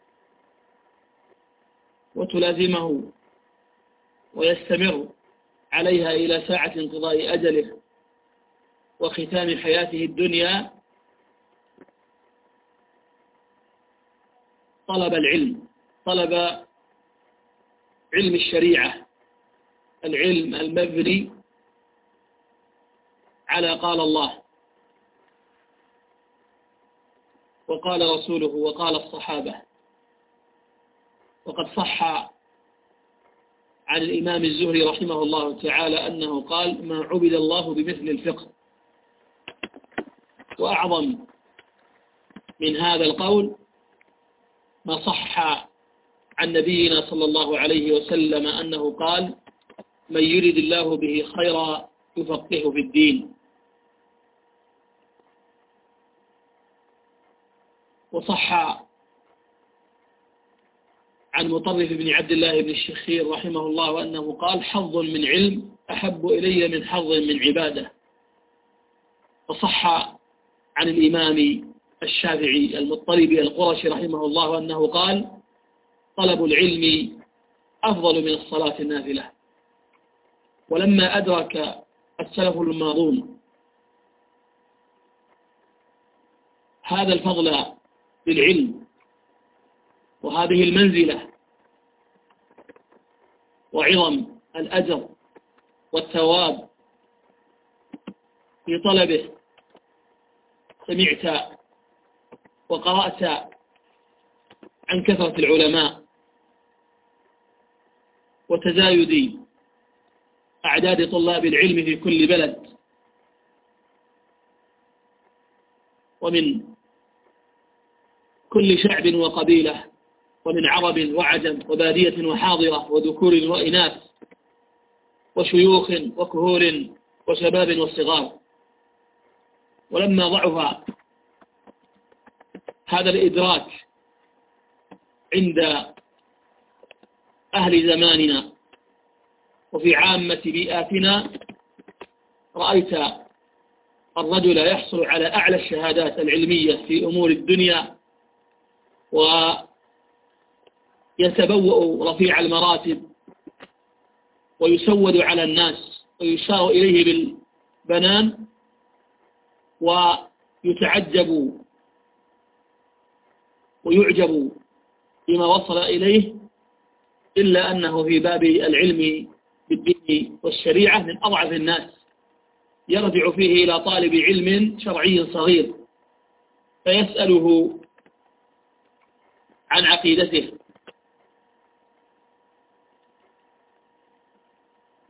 وتلازمه ويستمر عليها إلى ساعة انقضاء أجله وختام حياته الدنيا، طلب العلم، طلب علم الشريعة، العلم المبني على قال الله وقال رسوله وقال الصحابة. وقد صح عن الإمام الزهري رحمه الله تعالى أنه قال: ما عبد الله بمثل الفقه. وأعظم من هذا القول ما صح عن نبينا صلى الله عليه وسلم أنه قال: من يرد الله به خيرا يفقهه في الدين. وصح عن مطرف بن عبد الله بن الشخير رحمه الله أنه قال: حظ من علم أحب إلي من حظ من عبادة. وصح عن الإمام الشافعي المطلبي القرشي رحمه الله أنه قال: طلب العلم أفضل من الصلاة النافلة. ولما أدرك السلف الماضون هذا الفضل بالعلم وهذه المنزلة وعظم الأجر والثواب في طلبه، سمعت وقرأت عن كثرة العلماء وتزايد أعداد طلاب العلم في كل بلد، ومن كل شعب وقبيلة، ومن عرب وعجم وبادية وحاضرة وذكور وإناث وشيوخ وكهول وشباب وصغار. ولما ضعف هذا الإدراك عند أهل زماننا وفي عامة بيئاتنا، رأيت الرجل يحصل على أعلى الشهادات العلمية في أمور الدنيا ويتبوأ رفيع المراتب ويسود على الناس ويشار إليه بالبنان ويتعجب ويعجب بما وصل إليه، إلا أنه في باب العلم بالدين والشريعة من أضعف الناس، يرجع فيه إلى طالب علم شرعي صغير فيسأله عن عقيدته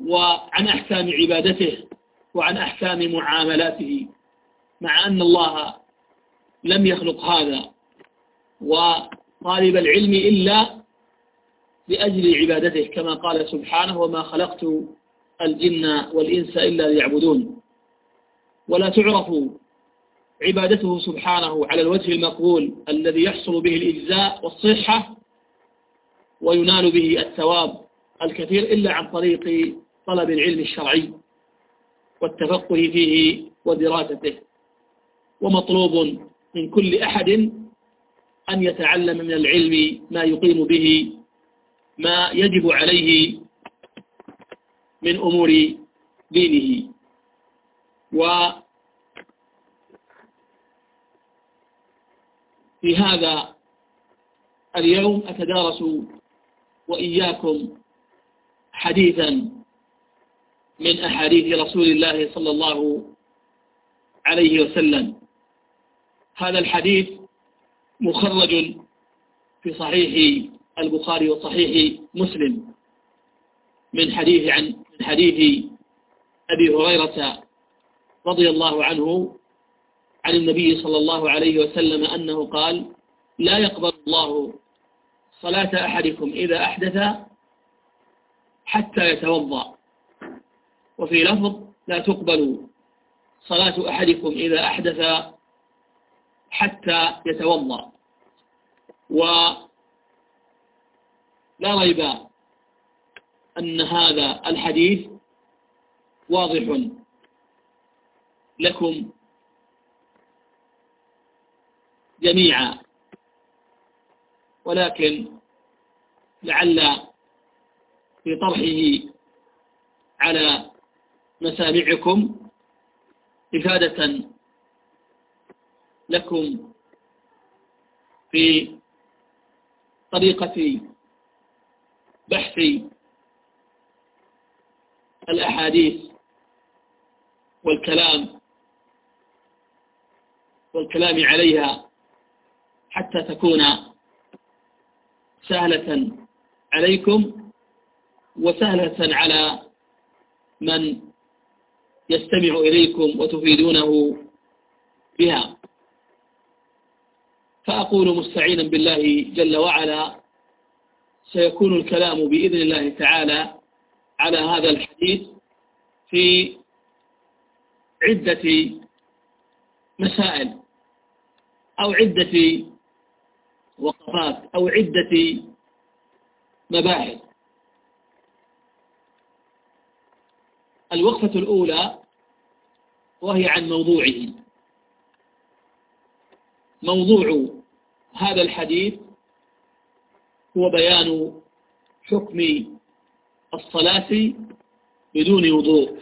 وعن أحكام عبادته وعن أحكام معاملاته، مع أن الله لم يخلق هذا وطالب العلم إلا لأجل عبادته، كما قال سبحانه: وما خلقت الجن والإنس إلا ليعبدون. ولا تعرف عبادته سبحانه على الوجه المقبول الذي يحصل به الإجزاء والصحة وينال به الثواب الكثير إلا عن طريق طلب العلم الشرعي والتفقه فيه ودراسته. ومطلوب من كل أحد أن يتعلم من العلم ما يقيم به ما يجب عليه من أمور دينه. وفي هذا اليوم أتدارس وإياكم حديثا من أحاديث رسول الله صلى الله عليه وسلم. هذا الحديث مخرج في صحيح البخاري وصحيح مسلم من حديث عن من حديث أبي هريرة رضي الله عنه عن النبي صلى الله عليه وسلم أنه قال: لا يقبل الله صلاة أحدكم إذا أحدث حتى يتوضأ. وفي لفظ: لا تقبل صلاة أحدكم إذا أحدث حتى يتوضأ. ولا ريب أن هذا الحديث واضح لكم جميعا، ولكن لعل في طرحه على مسامعكم إفادة لكم في طريقة بحث الأحاديث والكلام والكلام عليها حتى تكون سهلة عليكم وسهلة على من يستمع إليكم وتفيدونه بها. فأقول مستعينا بالله جل وعلا: سيكون الكلام بإذن الله تعالى على هذا الحديث في عدة مسائل أو عدة وقفات أو عدة مباحث. الوقفة الأولى وهي عن موضوعه. موضوع هذا الحديث هو بيان حكم الصلاة بدون وضوء.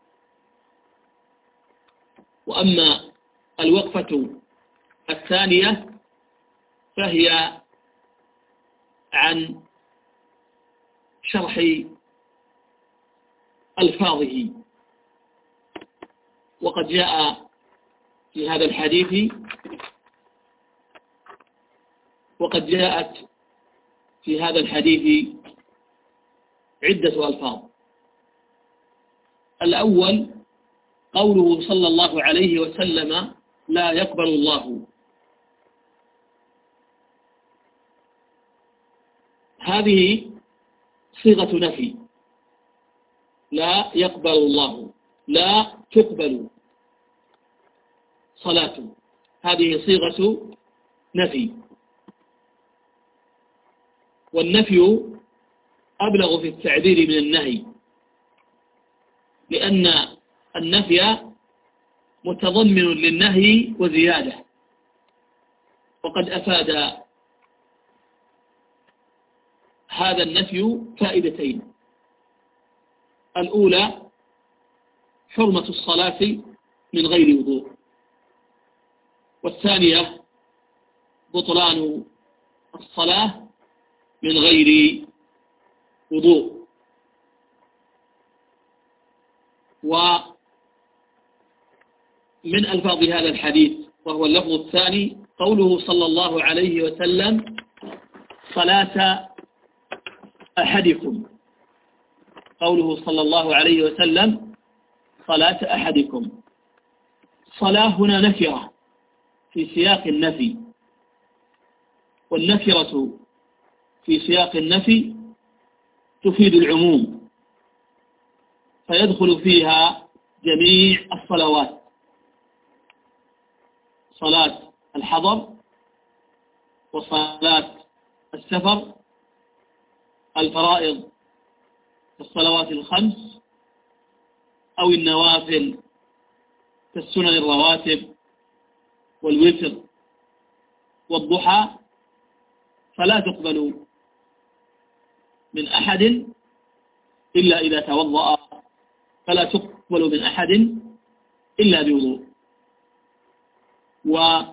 وأما الوقفة الثانية فهي عن شرح ألفاظه. وقد جاء في هذا الحديث وقد جاءت في هذا الحديث عدة ألفاظ. الأول قوله صلى الله عليه وسلم: لا يقبل الله. هذه صيغة نفي. لا يقبل الله، لا تقبل صلاة، هذه صيغة نفي. والنفي أبلغ في التعبير من النهي، لأن النفي متضمن للنهي وزيادة. وقد أفاد هذا النفي فائدتين: الأولى حرمة الصلاة من غير وضوء، والثانية بطلان الصلاة من غير وضوء. ومن ألفاظ هذا الحديث وهو اللفظ الثاني قوله صلى الله عليه وسلم: صلاة أحدكم. قوله صلى الله عليه وسلم صلاة أحدكم. صلاة هنا نكرة في سياق النفي، والنكرة في سياق النفي تفيد العموم، فيدخل فيها جميع الصلوات: صلاة الحضر، وصلاة السفر، الفرائض الصلوات الخمس، أو النوافل كالسنن الرواتب والوتر والضحى، فلا تقبل من أحد إلا إذا توضأ، فلا تقبل من أحد إلا بوضوء. ومن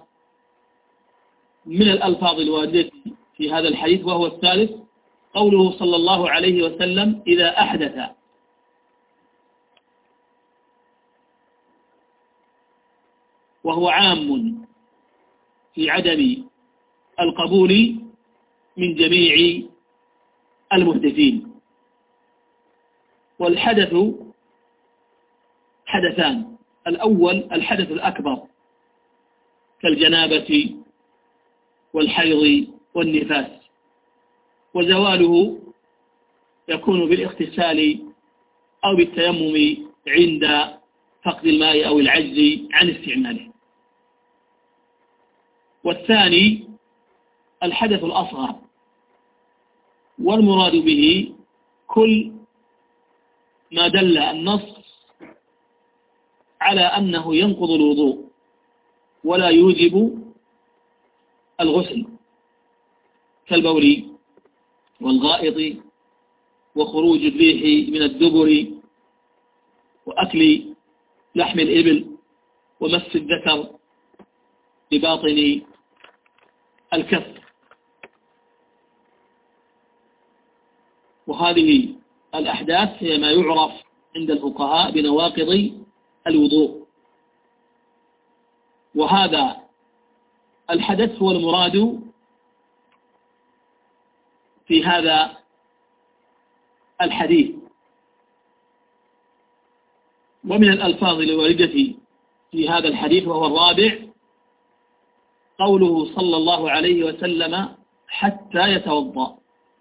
الألفاظ الواردة في هذا الحديث وهو الثالث قوله صلى الله عليه وسلم إذا أحدث، وهو عام في عدم القبول من جميع المحدثين. والحدث حدثان: الأول الحدث الأكبر كالجنابة والحيض والنفاس، وزواله يكون بالاغتسال أو بالتيمم عند فقد الماء أو العجز عن استعماله. والثاني الحدث الأصغر، والمراد به كل ما دل النص على أنه ينقض الوضوء ولا يوجب الغسل، كالبول والغائط وخروج الريح من الدبر وأكل لحم الإبل ومس الذكر بباطن الكف. وهذه الأحداث هي ما يعرف عند الفقهاء بنواقض الوضوء، وهذا الحدث هو المراد في هذا الحديث. ومن الألفاظ الواردة في هذا الحديث وهو الرابع قوله صلى الله عليه وسلم حتى يتوضأ.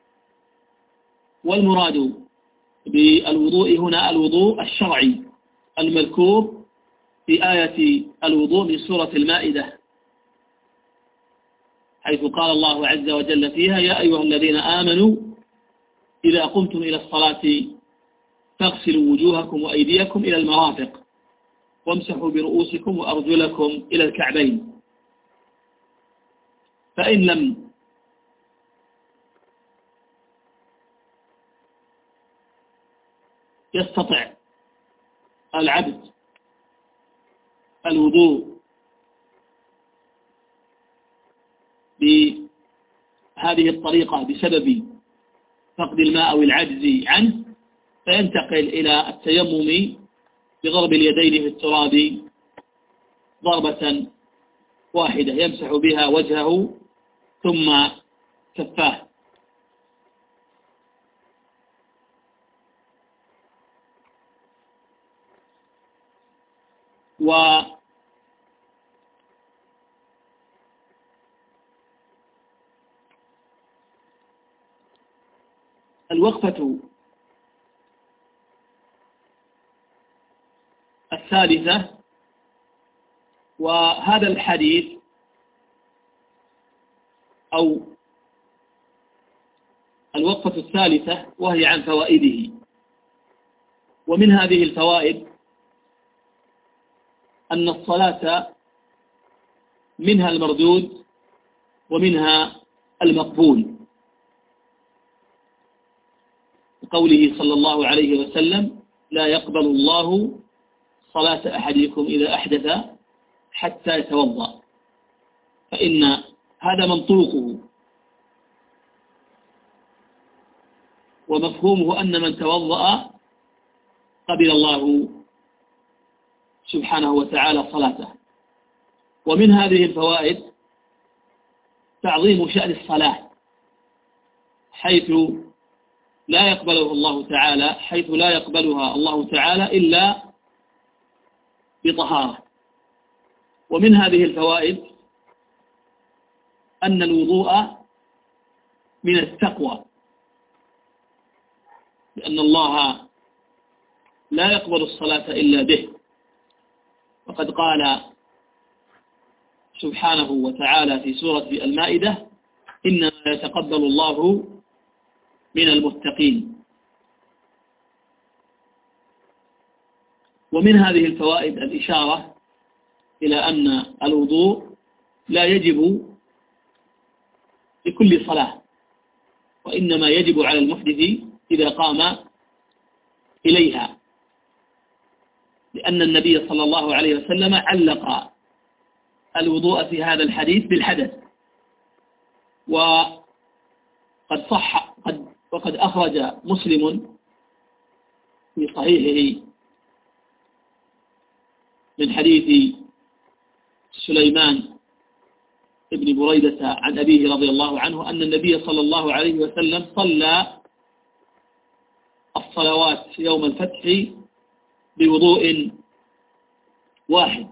والمراد بالوضوء هنا الوضوء الشرعي المذكور في آية الوضوء من سورة المائدة، حيث قال الله عز وجل فيها يا أيها الذين آمنوا إذا قمتم إلى الصلاة فاغسلوا وجوهكم وأيديكم إلى المرافق وامسحوا برؤوسكم وأرجلكم إلى الكعبين. فإن لم يستطع العبد الوضوء بهذه الطريقة بسبب فقد الماء أو العجز عنه، فينتقل إلى التيمم بضرب اليدين في التراب ضربة واحدة يمسح بها وجهه ثم كفاه. والوقفة الثالثة، وهذا الحديث أو الوقفة الثالثة وهي عن فوائده. ومن هذه الفوائد أن الصلاة منها المردود ومنها المقبول، قوله صلى الله عليه وسلم لا يقبل الله صلاة أحدكم إذا أحدث حتى يتوضأ، فإن هذا منطوقه ومفهومه أن من توضأ قبل الله سبحانه وتعالى صلاته. ومن هذه الفوائد تعظيم شأن الصلاة، حيث لا يقبله الله تعالى، حيث لا يقبلها الله تعالى إلا بطهارة. ومن هذه الفوائد أن الوضوء من التقوى، لأن الله لا يقبل الصلاة إلا به، وقد قال سبحانه وتعالى في سورة المائدة: إنما يتقبل الله من المتقين. ومن هذه الفوائد الإشارة إلى أن الوضوء لا يجب لكل صلاة، وإنما يجب على المحدث إذا قام إليها، لأن النبي صلى الله عليه وسلم علق الوضوء في هذا الحديث بالحدث. وقد صح قد وقد أخرج مسلم في صحيحه من حديث سليمان ابن بريدة عن أبيه رضي الله عنه أن النبي صلى الله عليه وسلم صلى الصلوات يوم الفتح بوضوء واحد.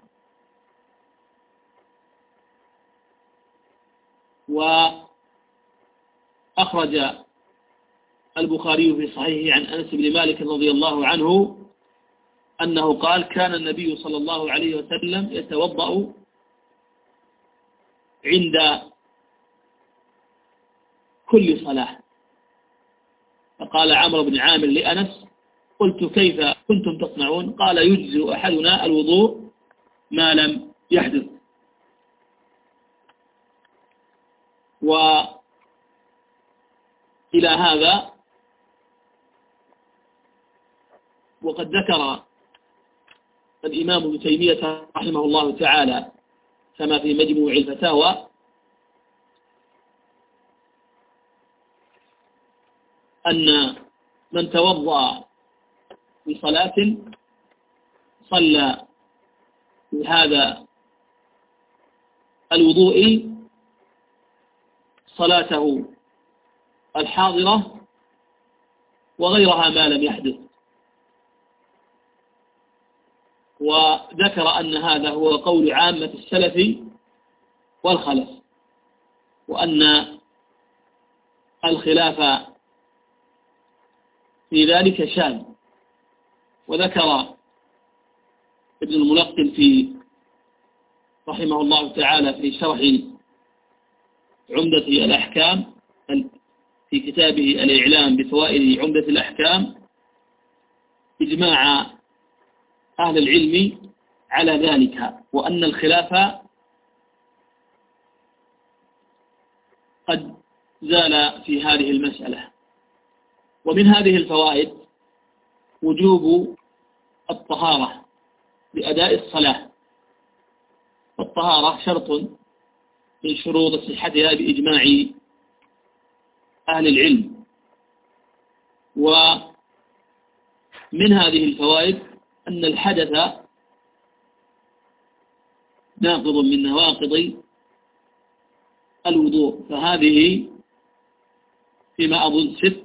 وأخرج البخاري في صحيحه عن أنس بن مالك رضي الله عنه أنه قال: كان النبي صلى الله عليه وسلم يتوضأ عند كل صلاة. فقال عمرو بن عامر لأنس: قلت كيف كنتم تصنعون؟ قال: يجزئ أحدنا الوضوء ما لم يحدث. وإلى هذا وقد ذكر الإمام ابن تيمية رحمه الله تعالى كما في مجموع الفتاوى أن من توضأ بصلاة صلى بهذا الوضوء صلاته الحاضرة وغيرها ما لم يحدث. وذكر أن هذا هو قول عامة السلف والخلف، وأن الخلاف في ذلك شاذ. وذكر ابن الملقن في رحمه الله تعالى في شرح عمدة الأحكام في كتابه الإعلام بفوائد عمدة الأحكام إجماع أهل العلم على ذلك، وأن الخلاف قد زال في هذه المسألة. ومن هذه الفوائد وجوب الطهارة لأداء الصلاة، والطهارة شرط من شروط صحتها بإجماع أهل العلم. ومن هذه الفوائد أن الحدث ناقض من نواقض الوضوء، فهذه فيما أظن ست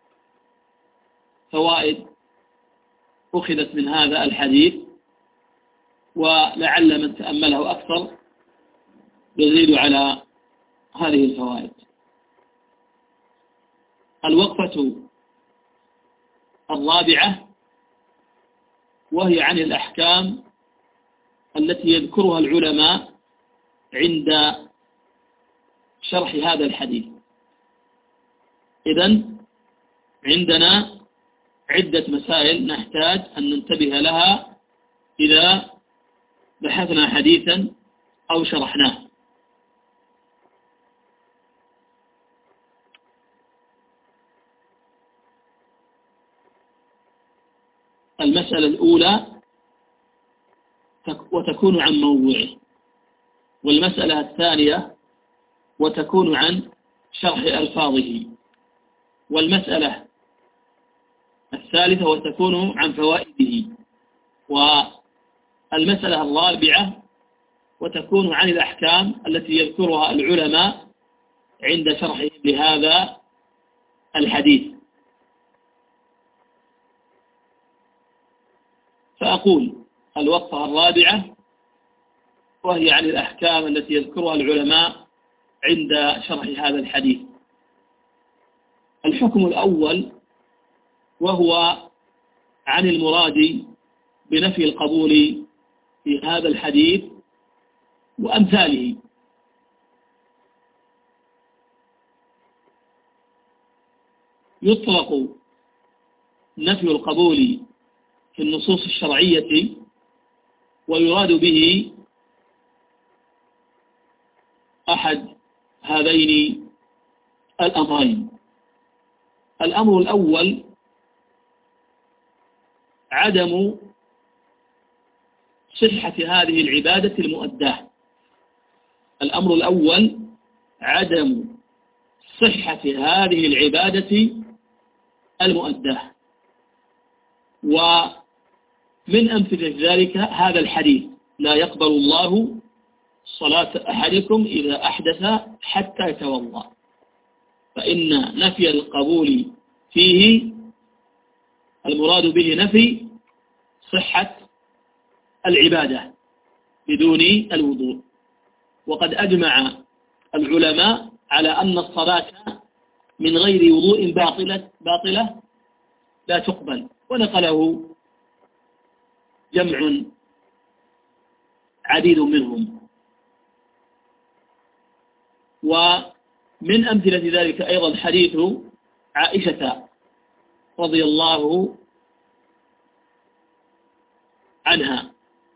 فوائد أخذت من هذا الحديث، ولعل من تأمله أكثر يزيد على هذه الفوائد. الوقفة الرابعة وهي عن الأحكام التي يذكرها العلماء عند شرح هذا الحديث. إذن عندنا عدة مسائل نحتاج أن ننتبه لها إذا بحثنا حديثا أو شرحناه. المسألة الأولى وتكون عن موضوعه، والمسألة الثانية وتكون عن شرح ألفاظه، والمسألة الثالثة وتكون عن فوائده، والمسألة الرابعة وتكون عن الأحكام التي يذكرها العلماء عند شرحهم لهذا الحديث. فأقول الوقفة الرابعة، وهي عن الأحكام التي يذكرها العلماء عند شرح هذا الحديث. الحكم الأول وهو عن المراد بنفي القبول في هذا الحديث وأمثاله. يطلق نفي القبول في النصوص الشرعية ويراد به أحد هذين الأمرين. الأمر الأول عدم صحة هذه العبادة المؤداة. الأمر الأول عدم صحة هذه العبادة المؤداة، ومن أمثلة ذلك هذا الحديث: لا يقبل الله صلاة أحدكم إذا أحدث حتى يتوضأ. فإن نفي القبول فيه المراد به نفي صحة العبادة بدون الوضوء. وقد أجمع العلماء على أن الصلاة من غير وضوء باطلة باطلة لا تقبل، ونقله جمع عديد منهم. ومن أمثلة ذلك أيضا حديث عائشة رضي الله عنها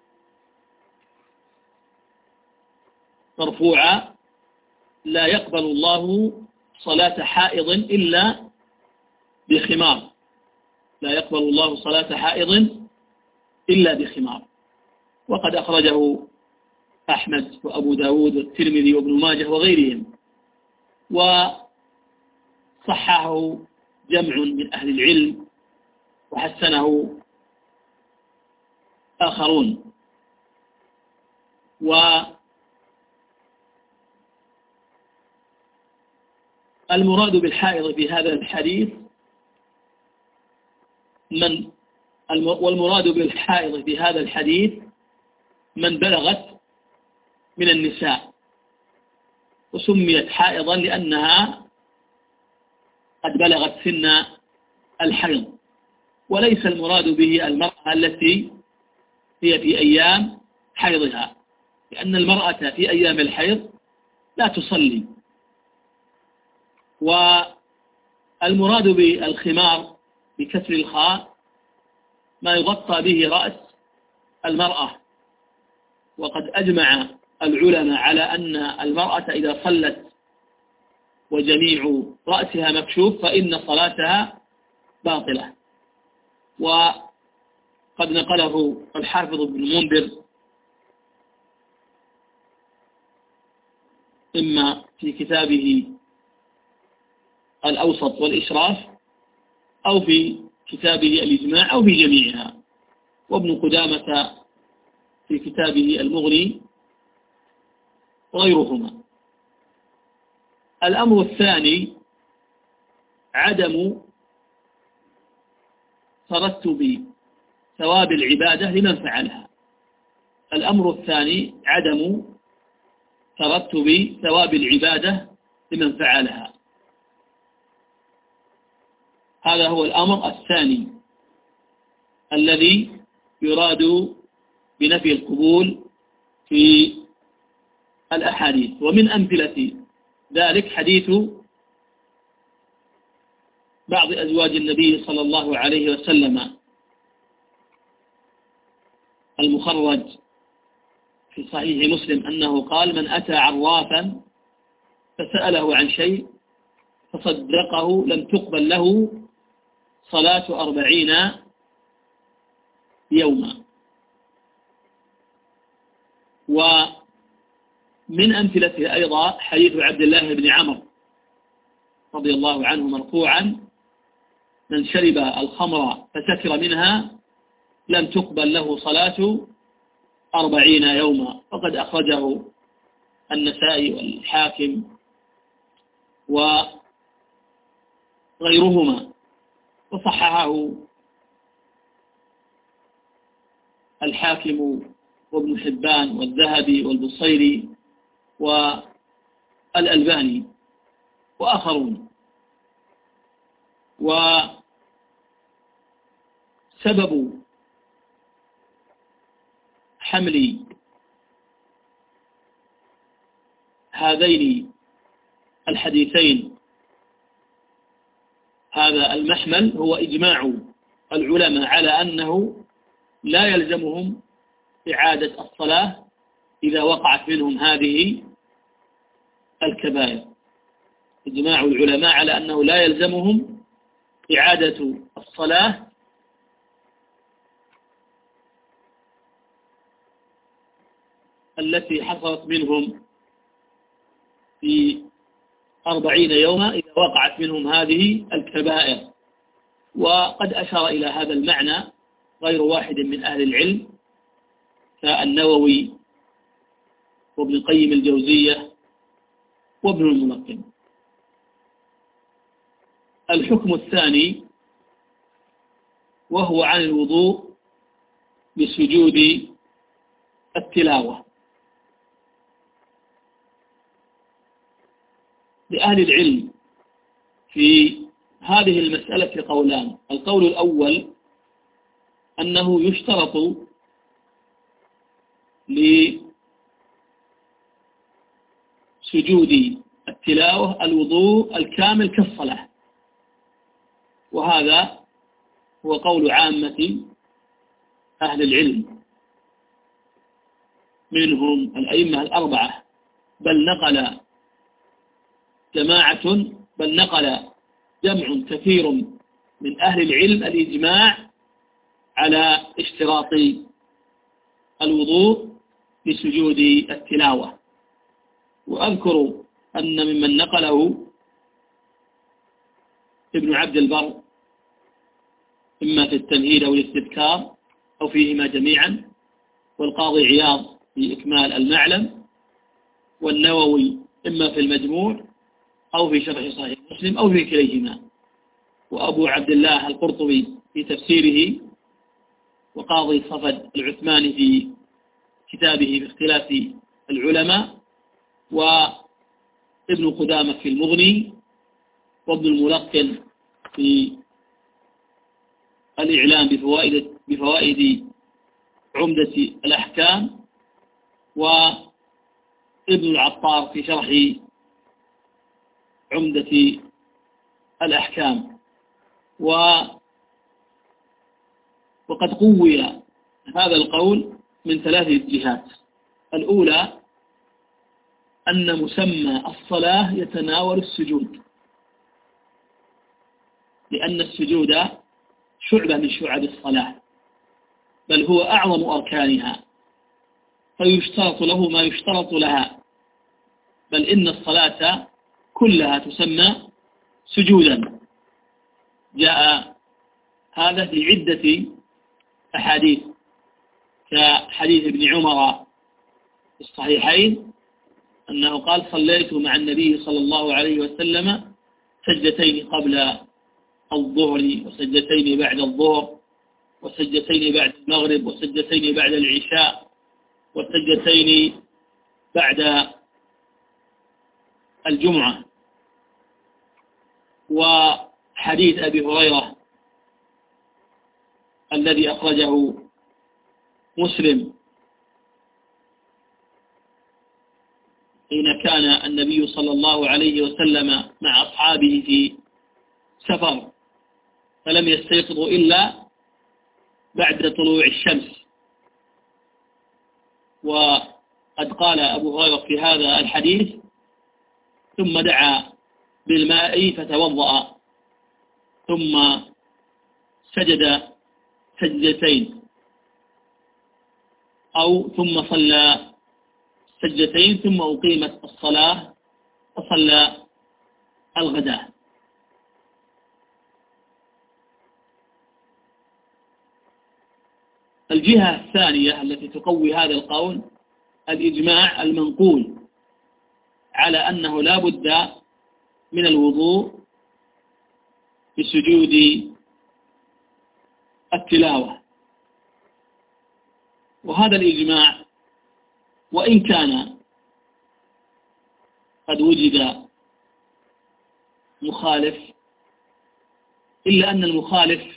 مرفوعة: لا يقبل الله صلاة حائض إلا بخمار. لا يقبل الله صلاة حائض إلا بخمار. وقد أخرجه أحمد وأبو داود والترمذي وابن ماجه وغيرهم، وصححه جمع من أهل العلم وحسنه آخرون. والمراد بالحائض في هذا الحديث من والمراد بالحائض في هذا الحديث من بلغت من النساء، وسميت حائضا لأنها قد بلغت سن الحيض، وليس المراد به المرأة التي هي في أيام حيضها، لأن المرأة في أيام الحيض لا تصلي. والمراد بالخمار بكسر الخاء ما يغطى به رأس المرأة. وقد أجمع العلماء على أن المرأة إذا صلت وجميع رأسها مكشوف فإن صلاتها باطلة. وقد نقله الحافظ ابن المنذر إما في كتابه الأوسط والإشراف أو في كتابه الإجماع أو في جميعها، وابن قدامة في كتابه المغني وغيرهما. الأمر الثاني عدم ترتب ثواب العبادة لمن فعلها. الأمر الثاني عدم ترتب ثواب العبادة لمن فعلها. هذا هو الأمر الثاني الذي يراد بنفي القبول في الأحاديث. ومن أمثلة ذلك حديث بعض أزواج النبي صلى الله عليه وسلم المخرج في صحيح مسلم أنه قال: من أتى عرافا فسأله عن شيء فصدقه لم تقبل له صلاة أربعين يوما. ومن أمثلته أيضا حديث عبد الله بن عمرو رضي الله عنه مرفوعا: من شرب الخمر فسكر منها لم تقبل له صلاة أربعين يوما. وقد أخرجه النسائي والحاكم وغيرهما وصححه الحاكم وابن حبان والذهبي والبصيري والألباني وآخرون. وسبب حمل هذين الحديثين هذا المحمل هو إجماع العلماء على أنه لا يلزمهم إعادة الصلاة إذا وقعت منهم هذه الكبائر. إجماع العلماء على أنه لا يلزمهم إعادة الصلاة التي حصلت منهم في أربعين يوما إذا وقعت منهم هذه الكبائر. وقد أشار إلى هذا المعنى غير واحد من أهل العلم كالنووي وابن القيم الجوزية وابن الملقن. الحكم الثاني وهو عن الوضوء بسجود التلاوة. لأهل العلم في هذه المسألة قولان. القول الأول أنه يشترط لسجود التلاوة الوضوء الكامل كالصلاة، وهذا هو قول عامة أهل العلم منهم الأئمة الأربعة، بل نقل جماعة بل نقل جمع كثير من أهل العلم الإجماع على اشتراط الوضوء لسجود التلاوة. وأذكر أن ممن نقله ابن عبد البر إما في التمهيد أو الاستذكار أو فيهما جميعا، والقاضي عياض في إكمال المعلم، والنووي إما في المجموع أو في شرح صحيح مسلم أو في كليهما، وأبو عبد الله القرطبي في تفسيره، وقاضي صفد العثماني في كتابه في اختلاف العلماء، وابن قدامة في المغني، وابن الملقن في الإعلام بفوائد, بفوائد عمدة الأحكام، وابن العطار في شرح عمدة الأحكام. وقد قوي هذا القول من ثلاث جهات. الأولى أن مسمى الصلاة يتناول السجود، لأن السجود شعبة من شعب الصلاة، بل هو أعظم أركانها، فيشترط له ما يشترط لها، بل إن الصلاة كلها تسمى سجودا. جاء هذا في عدة أحاديث، كحديث ابن عمر في الصحيحين أنه قال: صليت مع النبي صلى الله عليه وسلم سجدتين قبل الظهر، وسجدتين بعد الظهر، وسجدتين بعد المغرب، وسجدتين بعد العشاء، وسجدتين بعد الجمعة. وحديث أبي هريرة الذي أخرجه مسلم حين كان النبي صلى الله عليه وسلم مع أصحابه في سفر فلم يستيقظوا إلا بعد طلوع الشمس. وقد قال أبو هريرة في هذا الحديث: ثم دعا بالماء فتوضأ، ثم سجد سجدتين، أو ثم صلى سجدتين ثم أقيمت الصلاة فصلى الغداء. الجهة الثانية التي تقوي هذا القول الإجماع المنقول على أنه لا بد من الوضوء بسجود التلاوة، وهذا الإجماع وإن كان قد وجد مخالف إلا أن المخالف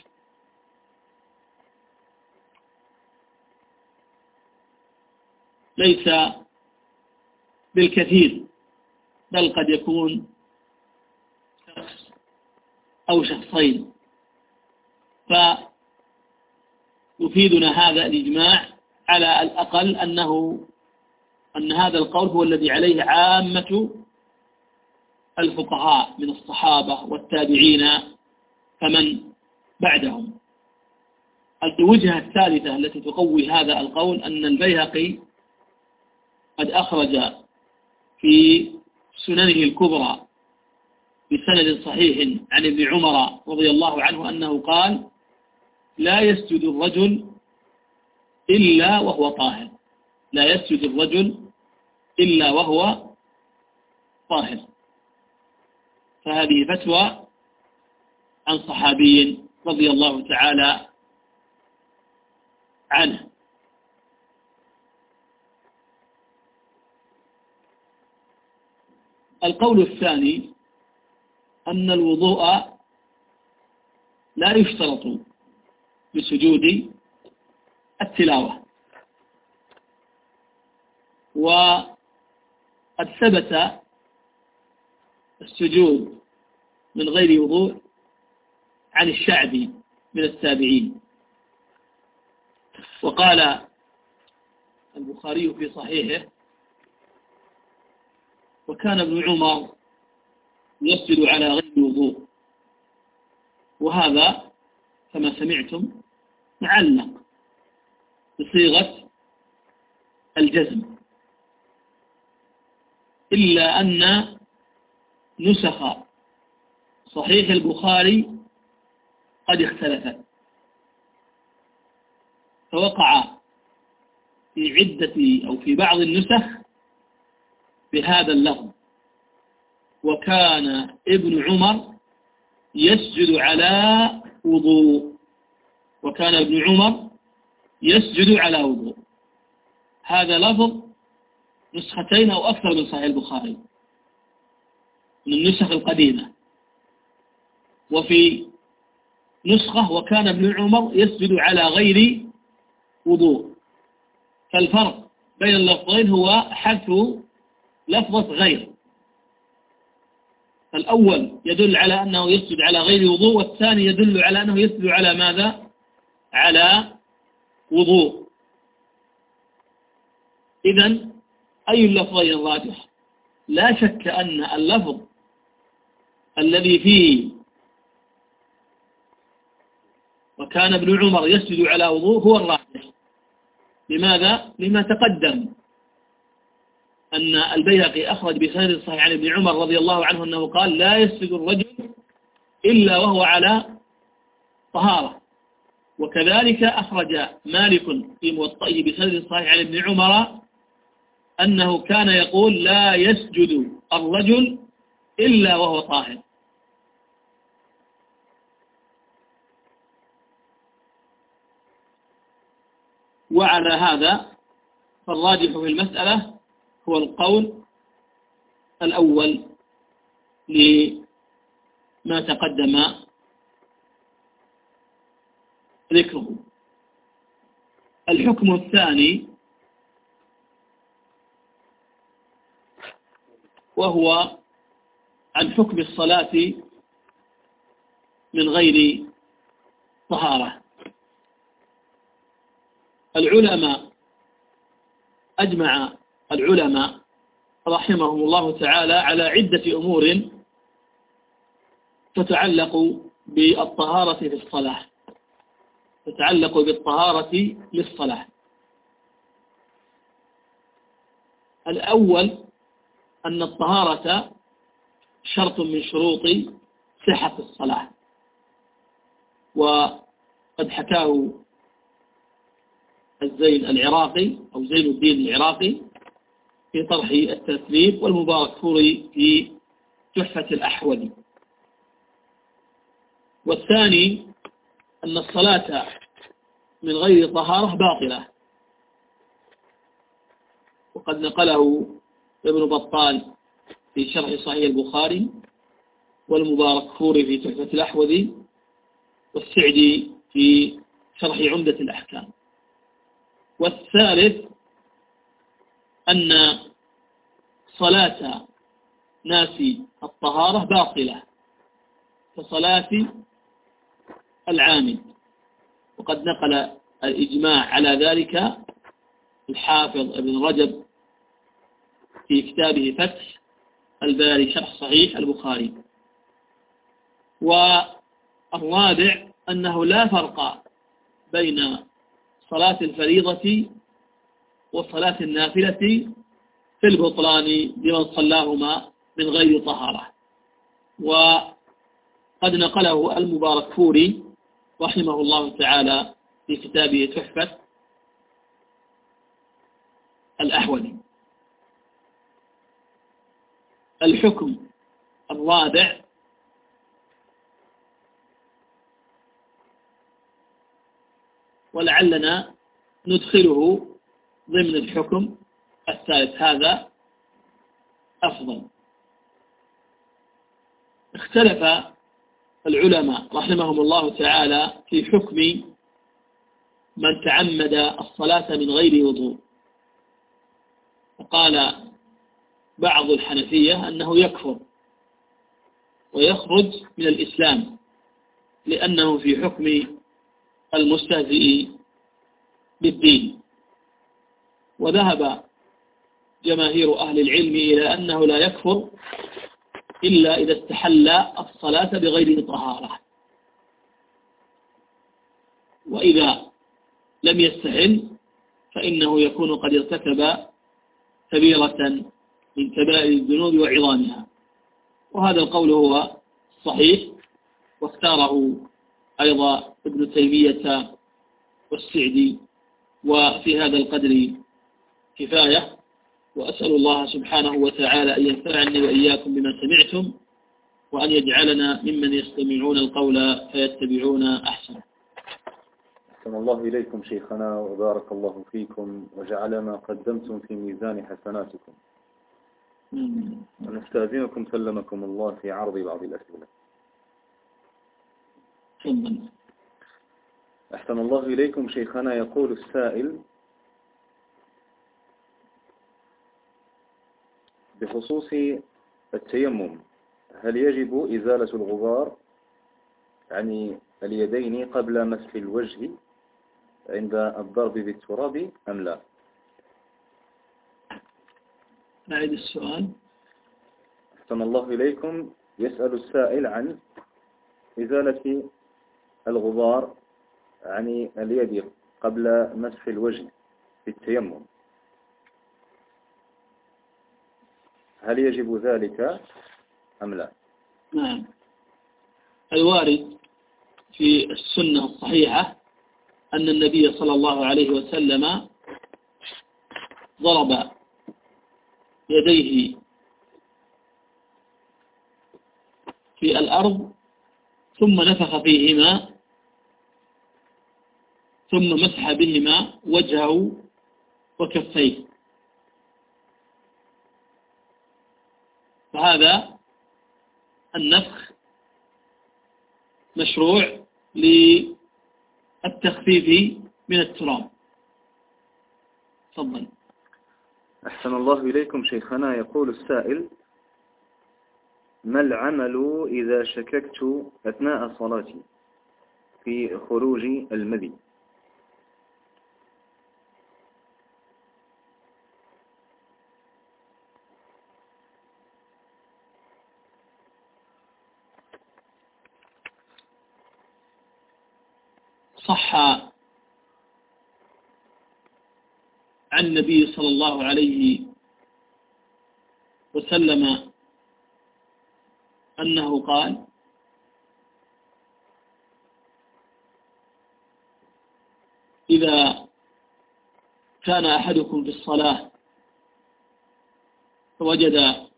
ليس بالكثير، بل قد يكون شخص أو شخصين، فيفيدنا هذا الإجماع على الأقل أنه أن هذا القول هو الذي عليه عامة الفقهاء من الصحابة والتابعين فمن بعدهم. الوجهة الثالثة التي تقوي هذا القول أن البيهقي قد أخرج في سننه الكبرى بسند صحيح عن ابن عمر رضي الله عنه أنه قال: لا يسجد الرجل إلا وهو طاهر، لا يسجد الرجل إلا وهو طاهر. فهذه فتوى عن صحابي رضي الله تعالى عنه. القول الثاني أن الوضوء لا يشترط بسجود التلاوة، وقد ثبت السجود من غير وضوء عن الشعبي من التابعين. وقال البخاري في صحيحه: وكان ابن عمر يسجد على غير وضوء. وهذا كما سمعتم معلق بصيغة الجزم، إلا أن نسخ صحيح البخاري قد اختلفت، فوقع في عدة أو في بعض النسخ بهذا اللفظ: وكان ابن عمر يسجد على وضوء، وكان ابن عمر يسجد على وضوء. هذا لفظ نسختين أو أكثر من صحيح البخاري من النسخ القديمة. وفي نسخة: وكان ابن عمر يسجد على غير وضوء. فالفرق بين اللفظين هو حذف لفظة غير. الأول يدل على أنه يسجد على غير وضوء، والثاني يدل على أنه يسجد على ماذا؟ على وضوء. إذن أي اللفظين الراجح؟ لا شك أن اللفظ الذي فيه وكان ابن عمر يسجد على وضوء هو الراجح. لماذا؟ لما تقدم أن البيهقي أخرج بسند صحيح عن ابن عمر رضي الله عنه أنه قال: لا يسجد الرجل إلا وهو على طهارة. وكذلك أخرج مالك في موطئه بسند صحيح عن ابن عمر أنه كان يقول: لا يسجد الرجل إلا وهو طاهر. وعلى هذا فالراجح في المسألة هو القول الأول لما تقدم ذكره. الحكم الثاني وهو عن حكم الصلاة من غير طهارة. العلماء أجمع العلماء رحمهم الله تعالى على عدة أمور تتعلق بالطهارة في الصلاة تتعلق بالطهارة للصلاة. الأول أن الطهارة شرط من شروط صحة الصلاة، وقد حكاه الزين العراقي أو زين الدين العراقي في طرح التثليث، والمباركفوري في تحفة الأحوذي. والثاني أن الصلاة من غير طهارة باطلة، وقد نقله ابن بطال في شرح صحيح البخاري، والمباركفوري في تحفة الأحوذي، والسعدي في شرح عمدة الأحكام. والثالث أن صلاة ناس الطهارة باطلة كصلاة العامد، وقد نقل الإجماع على ذلك الحافظ ابن رجب في كتابه فتح الباري شرح صحيح البخاري. والرابع أنه لا فرق بين صلاة الفريضة وصلاة النافلة في البطلان لمن صلاهما من غير طهارة. وقد نقله المباركفوري رحمه الله تعالى في كتابه تحفة الأحوذي. الحكم الرابع ولعلنا ندخله ضمن الحكم الثالث، هذا أفضل. اختلف العلماء رحمهم الله تعالى في حكم من تعمد الصلاة من غير وضوء. وقال بعض الحنفية أنه يكفر ويخرج من الإسلام لأنه في حكم المستهزئ بالدين. وذهب جماهير أهل العلم إلى أنه لا يكفر إلا إذا استحل الصلاة بغير طهارة، وإذا لم يستحل فإنه يكون قد ارتكب كبيرة من كبائر الذنوب وعظامها. وهذا القول هو صحيح، واختاره أيضا ابن تيمية والسعدي، وفي هذا القدر كفاية. وأسأل الله سبحانه وتعالى أن ينفعني وإياكم بما سمعتم، وأن يجعلنا ممن يستمعون القول فيتبعون أحسنه. أحسن الله إليكم شيخنا، وبارك الله فيكم، وجعل ما قدمتم في ميزان حسناتكم. ونستأذنكم سلمكم الله في عرض بعض الأسئلة. أحسن الله إليكم شيخنا. يقول السائل: بخصوص التيمم، هل يجب إزالة الغبار عن اليدين قبل مسح الوجه عند الضرب بالتراب أم لا؟ نعيد السؤال. أحسن الله إليكم. يسأل السائل عن إزالة الغبار عن اليد قبل مسح الوجه في التيمم، هل يجب ذلك أم لا؟ نعم، الوارد في السنة الصحيحة أن النبي صلى الله عليه وسلم ضرب يديه في الأرض ثم نفخ فيهما ثم مسح بهما وجهه وكفيه. فهذا النفخ مشروع للتخفيف من التراب. تفضل. أحسن الله إليكم شيخنا. يقول السائل: ما العمل إذا شككت أثناء صلاتي في خروج المذي؟ صح عن النبي صلى الله عليه وسلم أنه قال: إذا كان أحدكم في الصلاة فوجد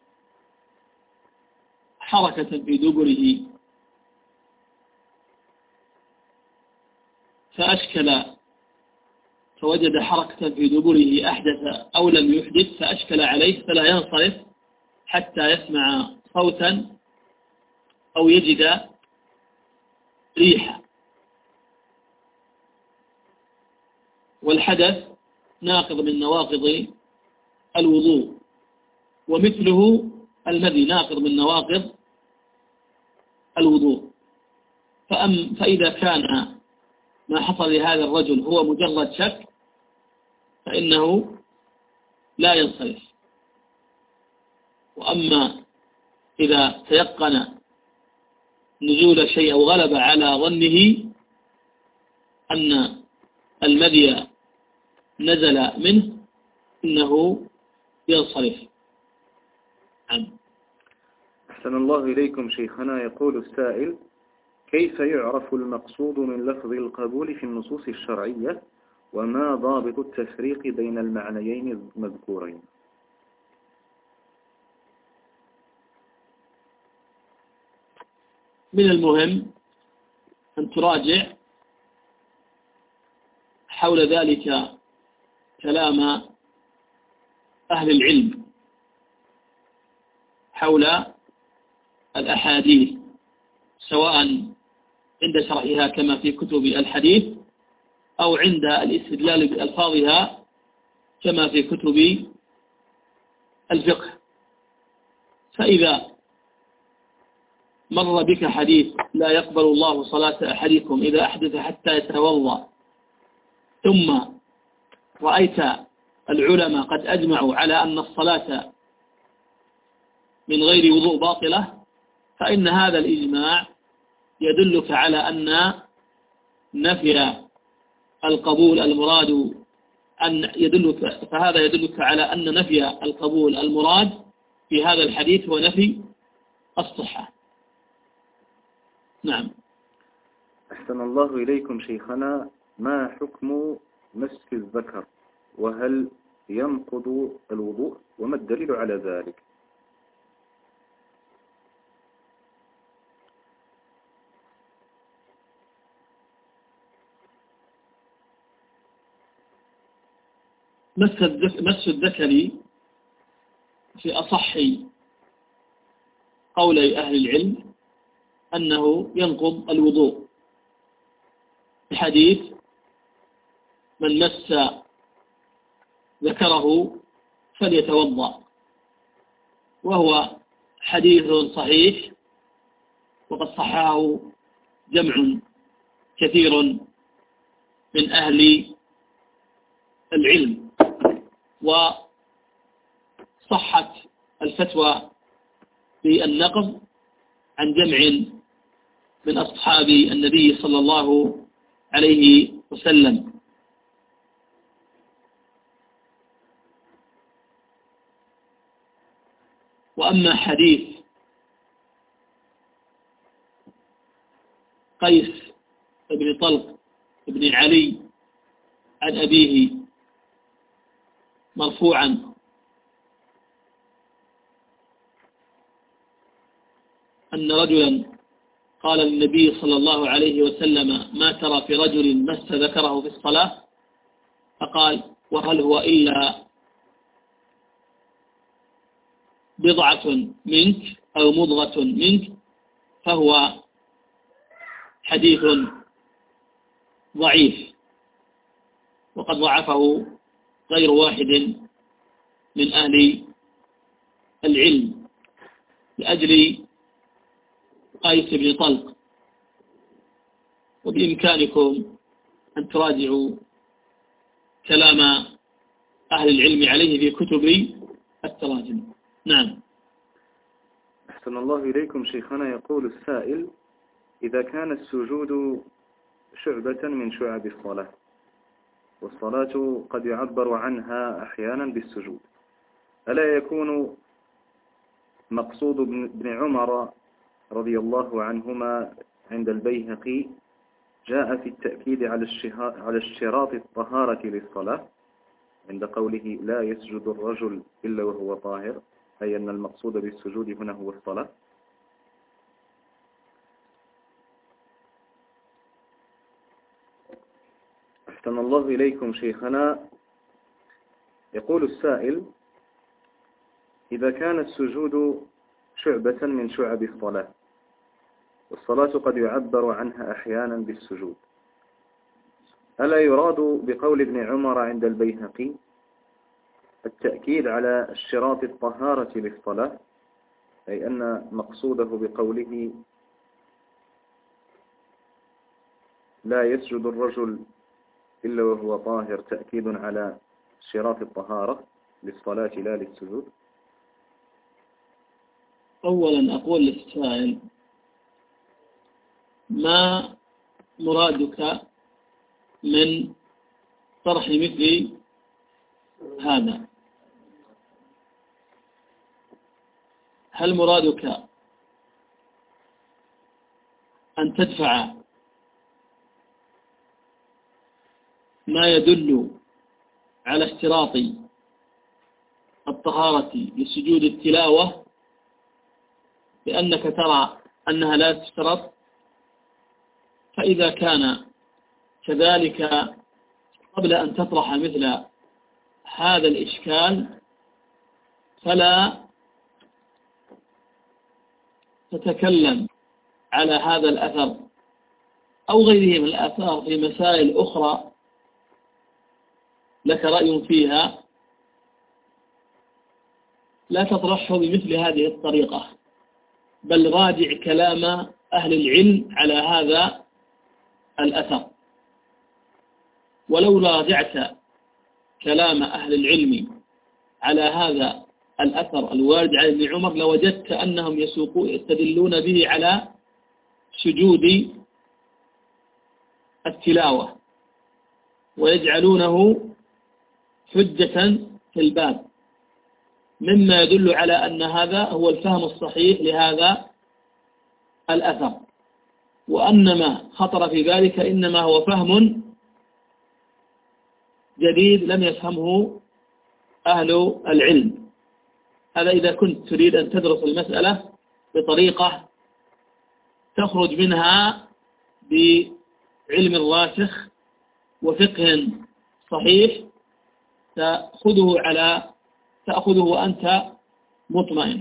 حركة في دبره فأشكل فوجد حركة في دبره أحدث أو لم يحدث فأشكل عليه فلا ينصرف حتى يسمع صوتا أو يجد ريحة. والحدث ناقض من نواقض الوضوء، ومثله المذي ناقض من نواقض الوضوء. فأم فإذا كان ما حصل لهذا الرجل هو مجرد شك فإنه لا ينصرف. وأما إذا تيقن نزول الشيء أو غلب على ظنه أن المذي نزل منه إنه ينصرف. أحسن الله إليكم شيخنا. يقول السائل: كيف يعرف المقصود من لفظ القبول في النصوص الشرعية، وما ضابط التفريق بين المعنيين المذكورين؟ من المهم أن تراجع حول ذلك كلام أهل العلم حول الأحاديث، سواء عند شرحها كما في كتب الحديث أو عند الاستدلال بألفاظها كما في كتب الفقه. فإذا مر بك حديث لا يقبل الله صلاة أحدكم إذا أحدث حتى يتوضأ، ثم رأيت العلماء قد أجمعوا على أن الصلاة من غير وضوء باطلة، فإن هذا الإجماع يدلك على أن نفي القبول المراد أن يدلك فهذا يدلك على أن نفي القبول المراد في هذا الحديث هو نفي الصحة. نعم. أحسن الله إليكم شيخنا. ما حكم مسك الذكر، وهل ينقض الوضوء، وما الدليل على ذلك؟ مس الذكر في أصح قولي أهل العلم أنه ينقض الوضوء، الحديث من مس ذكره فليتوضأ، وهو حديث صحيح وقد صححه جمع كثير من أهل العلم. وصحت الفتوى بالنقض عن جمع من أصحاب النبي صلى الله عليه وسلم. وأما حديث قيس بن طلق بن علي عن أبيه مرفوعا أن رجلا قال للنبي صلى الله عليه وسلم: ما ترى في رجل مس ذكره في الصلاة؟ فقال: وهل هو إلا بضعة منك أو مضغة منك؟ فهو حديث ضعيف، وقد ضعفه غير واحد من أهل العلم لأجل قيس بن طلق. وبإمكانكم أن تراجعوا كلام أهل العلم عليه في كتب التراجم. نعم. أحسن الله إليكم شيخنا. يقول السائل: إذا كان السجود شعبة من شعب الصلاة، والصلاة قد يعبر عنها أحيانا بالسجود، ألا يكون مقصود ابن عمر رضي الله عنهما عند البيهقي جاء في التأكيد على اشتراط الطهارة للصلاة عند قوله: لا يسجد الرجل إلا وهو طاهر، أي أن المقصود بالسجود هنا هو الصلاة؟ أحسن الله إليكم شيخنا. يقول السائل: إذا كان السجود شعبة من شعب الصلاة، والصلاة قد يعبر عنها أحيانا بالسجود، ألا يراد بقول ابن عمر عند البيهقي التأكيد على اشتراط الطهارة للصلاة، أي أن مقصوده بقوله لا يسجد الرجل إلا وهو طاهر تأكيد على اشتراط الطهارة للصلاة لا للسجود؟ أولا أقول للسائل: ما مرادك من طرح مثل هذا؟ هل مرادك أن تدفع ما يدل على اشتراط الطهارة لسجود التلاوة بأنك ترى أنها لا تشترط؟ فإذا كان كذلك قبل أن تطرح مثل هذا الإشكال فلا تتكلم على هذا الأثر أو غيره من الآثار في مسائل أخرى لك رأي فيها، لا تطرحه بمثل هذه الطريقة، بل راجع كلام أهل العلم على هذا الأثر. ولو راجعت كلام أهل العلم على هذا الأثر الوارد عن ابن عمر لوجدت أنهم يسوقون يستدلون به على سجود التلاوة ويجعلونه حجة في الباب، مما يدل على أن هذا هو الفهم الصحيح لهذا الأثر، وأن ما خطر في ذلك إنما هو فهم جديد لم يفهمه أهل العلم. هذا إذا كنت تريد أن تدرس المسألة بطريقة تخرج منها بعلم راسخ وفقه صحيح تأخذه على تأخذه وأنت مطمئن.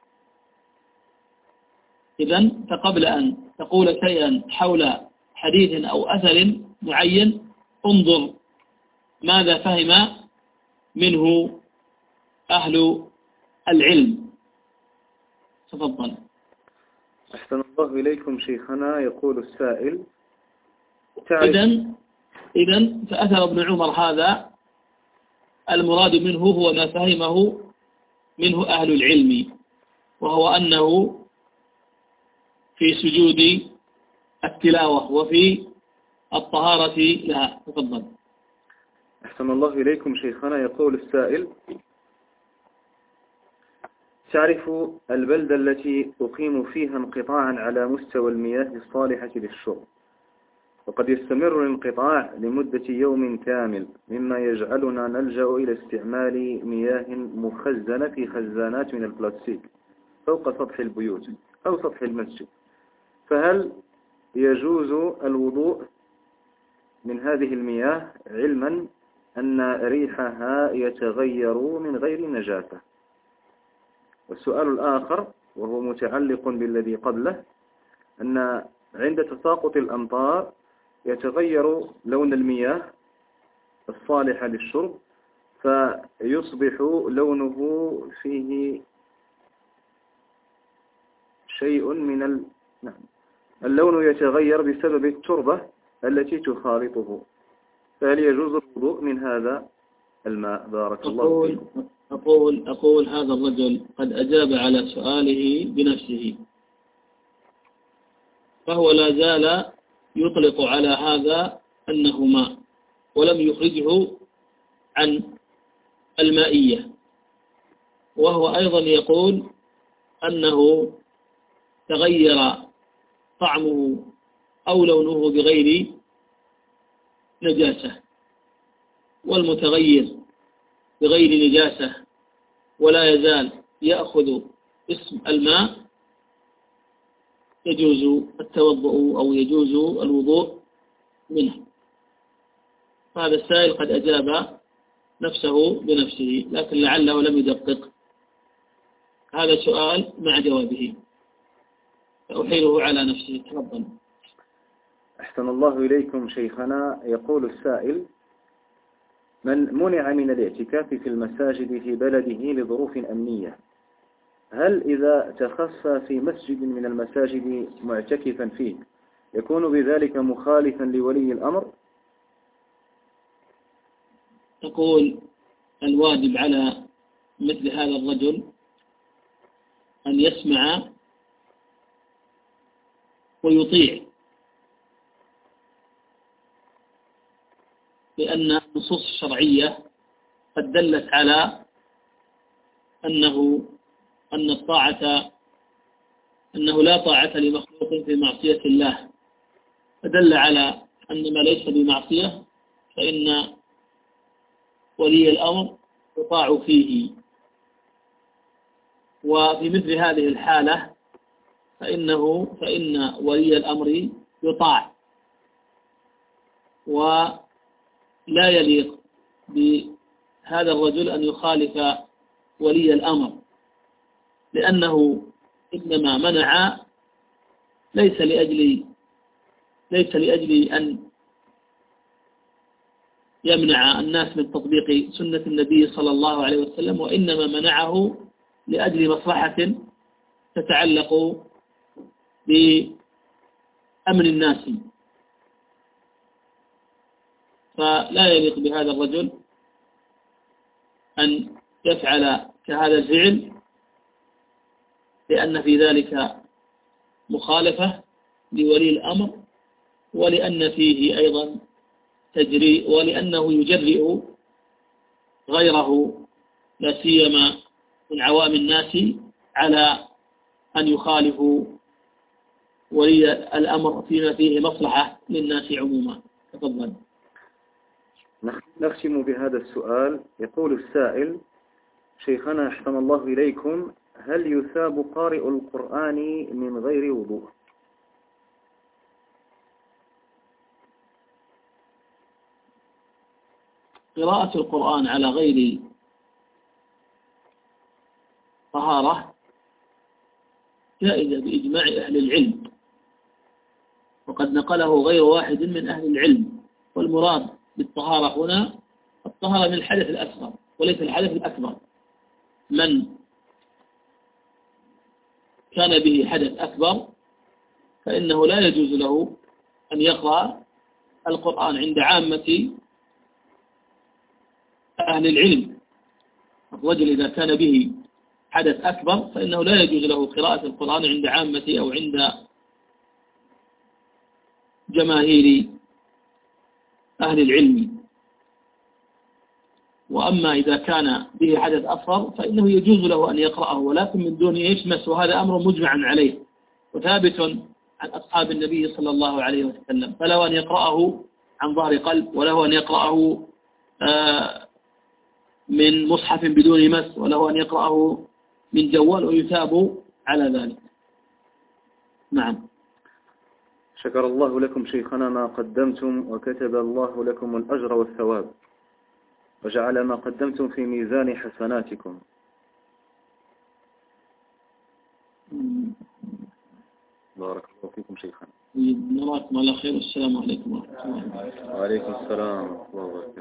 إذن فقبل أن تقول شيئا حول حديث أو أثر معين انظر ماذا فهم منه أهل العلم. تفضل. أحسن الله إليكم شيخنا. يقول السائل: إذن إذن فأثر ابن عمر هذا المراد منه هو ما فهمه منه أهل العلم، وهو أنه في سجود التلاوة وفي الطهارة لها. تفضل. أحسن الله إليكم شيخنا. يقول السائل: تعرف البلدة التي أقيم فيها انقطاعا على مستوى المياه الصالحة للشرب، وقد يستمر الانقطاع لمدة يوم كامل، مما يجعلنا نلجأ إلى استعمال مياه مخزنة في خزانات من البلاستيك فوق سطح البيوت أو سطح المسجد، فهل يجوز الوضوء من هذه المياه علما أن ريحها يتغير من غير نجاسة؟ والسؤال الآخر وهو متعلق بالذي قبله، أن عند تساقط الأمطار يتغير لون المياه الصالحة للشرب، فيصبح لونه فيه شيء من ال... نعم. اللون يتغير بسبب التربة التي تخالطه، فهل يجوز الوضوء من هذا الماء؟ بارك الله فيكم. أقول, أقول هذا الرجل قد أجاب على سؤاله بنفسه، فهو لا زال يطلق على هذا أنه ماء ولم يخرجه عن المائية، وهو أيضا يقول أنه تغير طعمه أو لونه بغير نجاسة، والمتغير بغير نجاسة ولا يزال يأخذ اسم الماء يجوز التوضؤ أو يجوز الوضوء منه. هذا السائل قد أجاب نفسه بنفسه، لكن لعله لم يدقق. هذا سؤال مع جوابه، فأحيله على نفسه. تفضل. أحسن الله إليكم شيخنا. يقول السائل: من منع من الاعتكاف في المساجد في بلده لظروف أمنية، هل إذا تخفى في مسجد من المساجد معتكفا فيه يكون بذلك مخالفا لولي الأمر؟ تقول: الواجب على مثل هذا الرجل أن يسمع ويطيع، لأن النصوص الشرعية قد دلت على أنه أن الطاعة أنه لا طاعة لمخلوق في معصية الله، فدل على أن ما ليس بمعصية فإن ولي الأمر يطاع فيه. وفي مثل هذه الحالة فإنه فإن ولي الأمر يطاع، ولا يليق بهذا الرجل أن يخالف ولي الأمر، لأنه إنما منع ليس لأجل ليس لأجل أن يمنع الناس من تطبيق سنة النبي صلى الله عليه وسلم، وإنما منعه لأجل مصلحة تتعلق بأمن الناس. فلا يليق بهذا الرجل أن يفعل كهذا الفعل، لأن في ذلك مخالفة لولي الأمر، ولأن فيه أيضا تجريء، ولأنه يجرئ غيره لا سيما من عوام الناس على أن يخالفوا ولي الأمر فيما فيه مصلحة للناس عموما. تفضل. نختم بهذا السؤال. يقول السائل: شيخنا أحسن الله إليكم، هل يثاب قارئ القرآن من غير وضوء؟ قراءة القرآن على غير طهارة جائزة بإجماع أهل العلم، وقد نقله غير واحد من أهل العلم. والمراد بالطهارة هنا الطهارة من الحدث الأصغر وليس الحدث الأكبر. من كان به حدث أكبر فإنه لا يجوز له أن يقرأ القرآن عند عامة أهل العلم. الرجل إذا كان به حدث أكبر فإنه لا يجوز له قراءة القرآن عند عامة أو عند جماهير أهل العلم. وأما إذا كان به حدث أصغر فإنه يجوز له أن يقرأه، ولكن من دون يشمس، وهذا أمر مجمع عليه وثابت عن أصحاب النبي صلى الله عليه وسلم. فله أن يقرأه عن ظهر قلب، وله أن يقرأه من مصحف بدون مس، وله أن يقرأه من جوال، ويثاب على ذلك. نعم. شكر الله لكم شيخنا ما قدمتم، وكتب الله لكم الأجر والثواب، وجعل ما قدمتم في ميزان حسناتكم. بارك الله فيكم شيخنا. نراكم على خير. السلام عليكم ورحمة الله. وعليكم السلام ورحمة الله.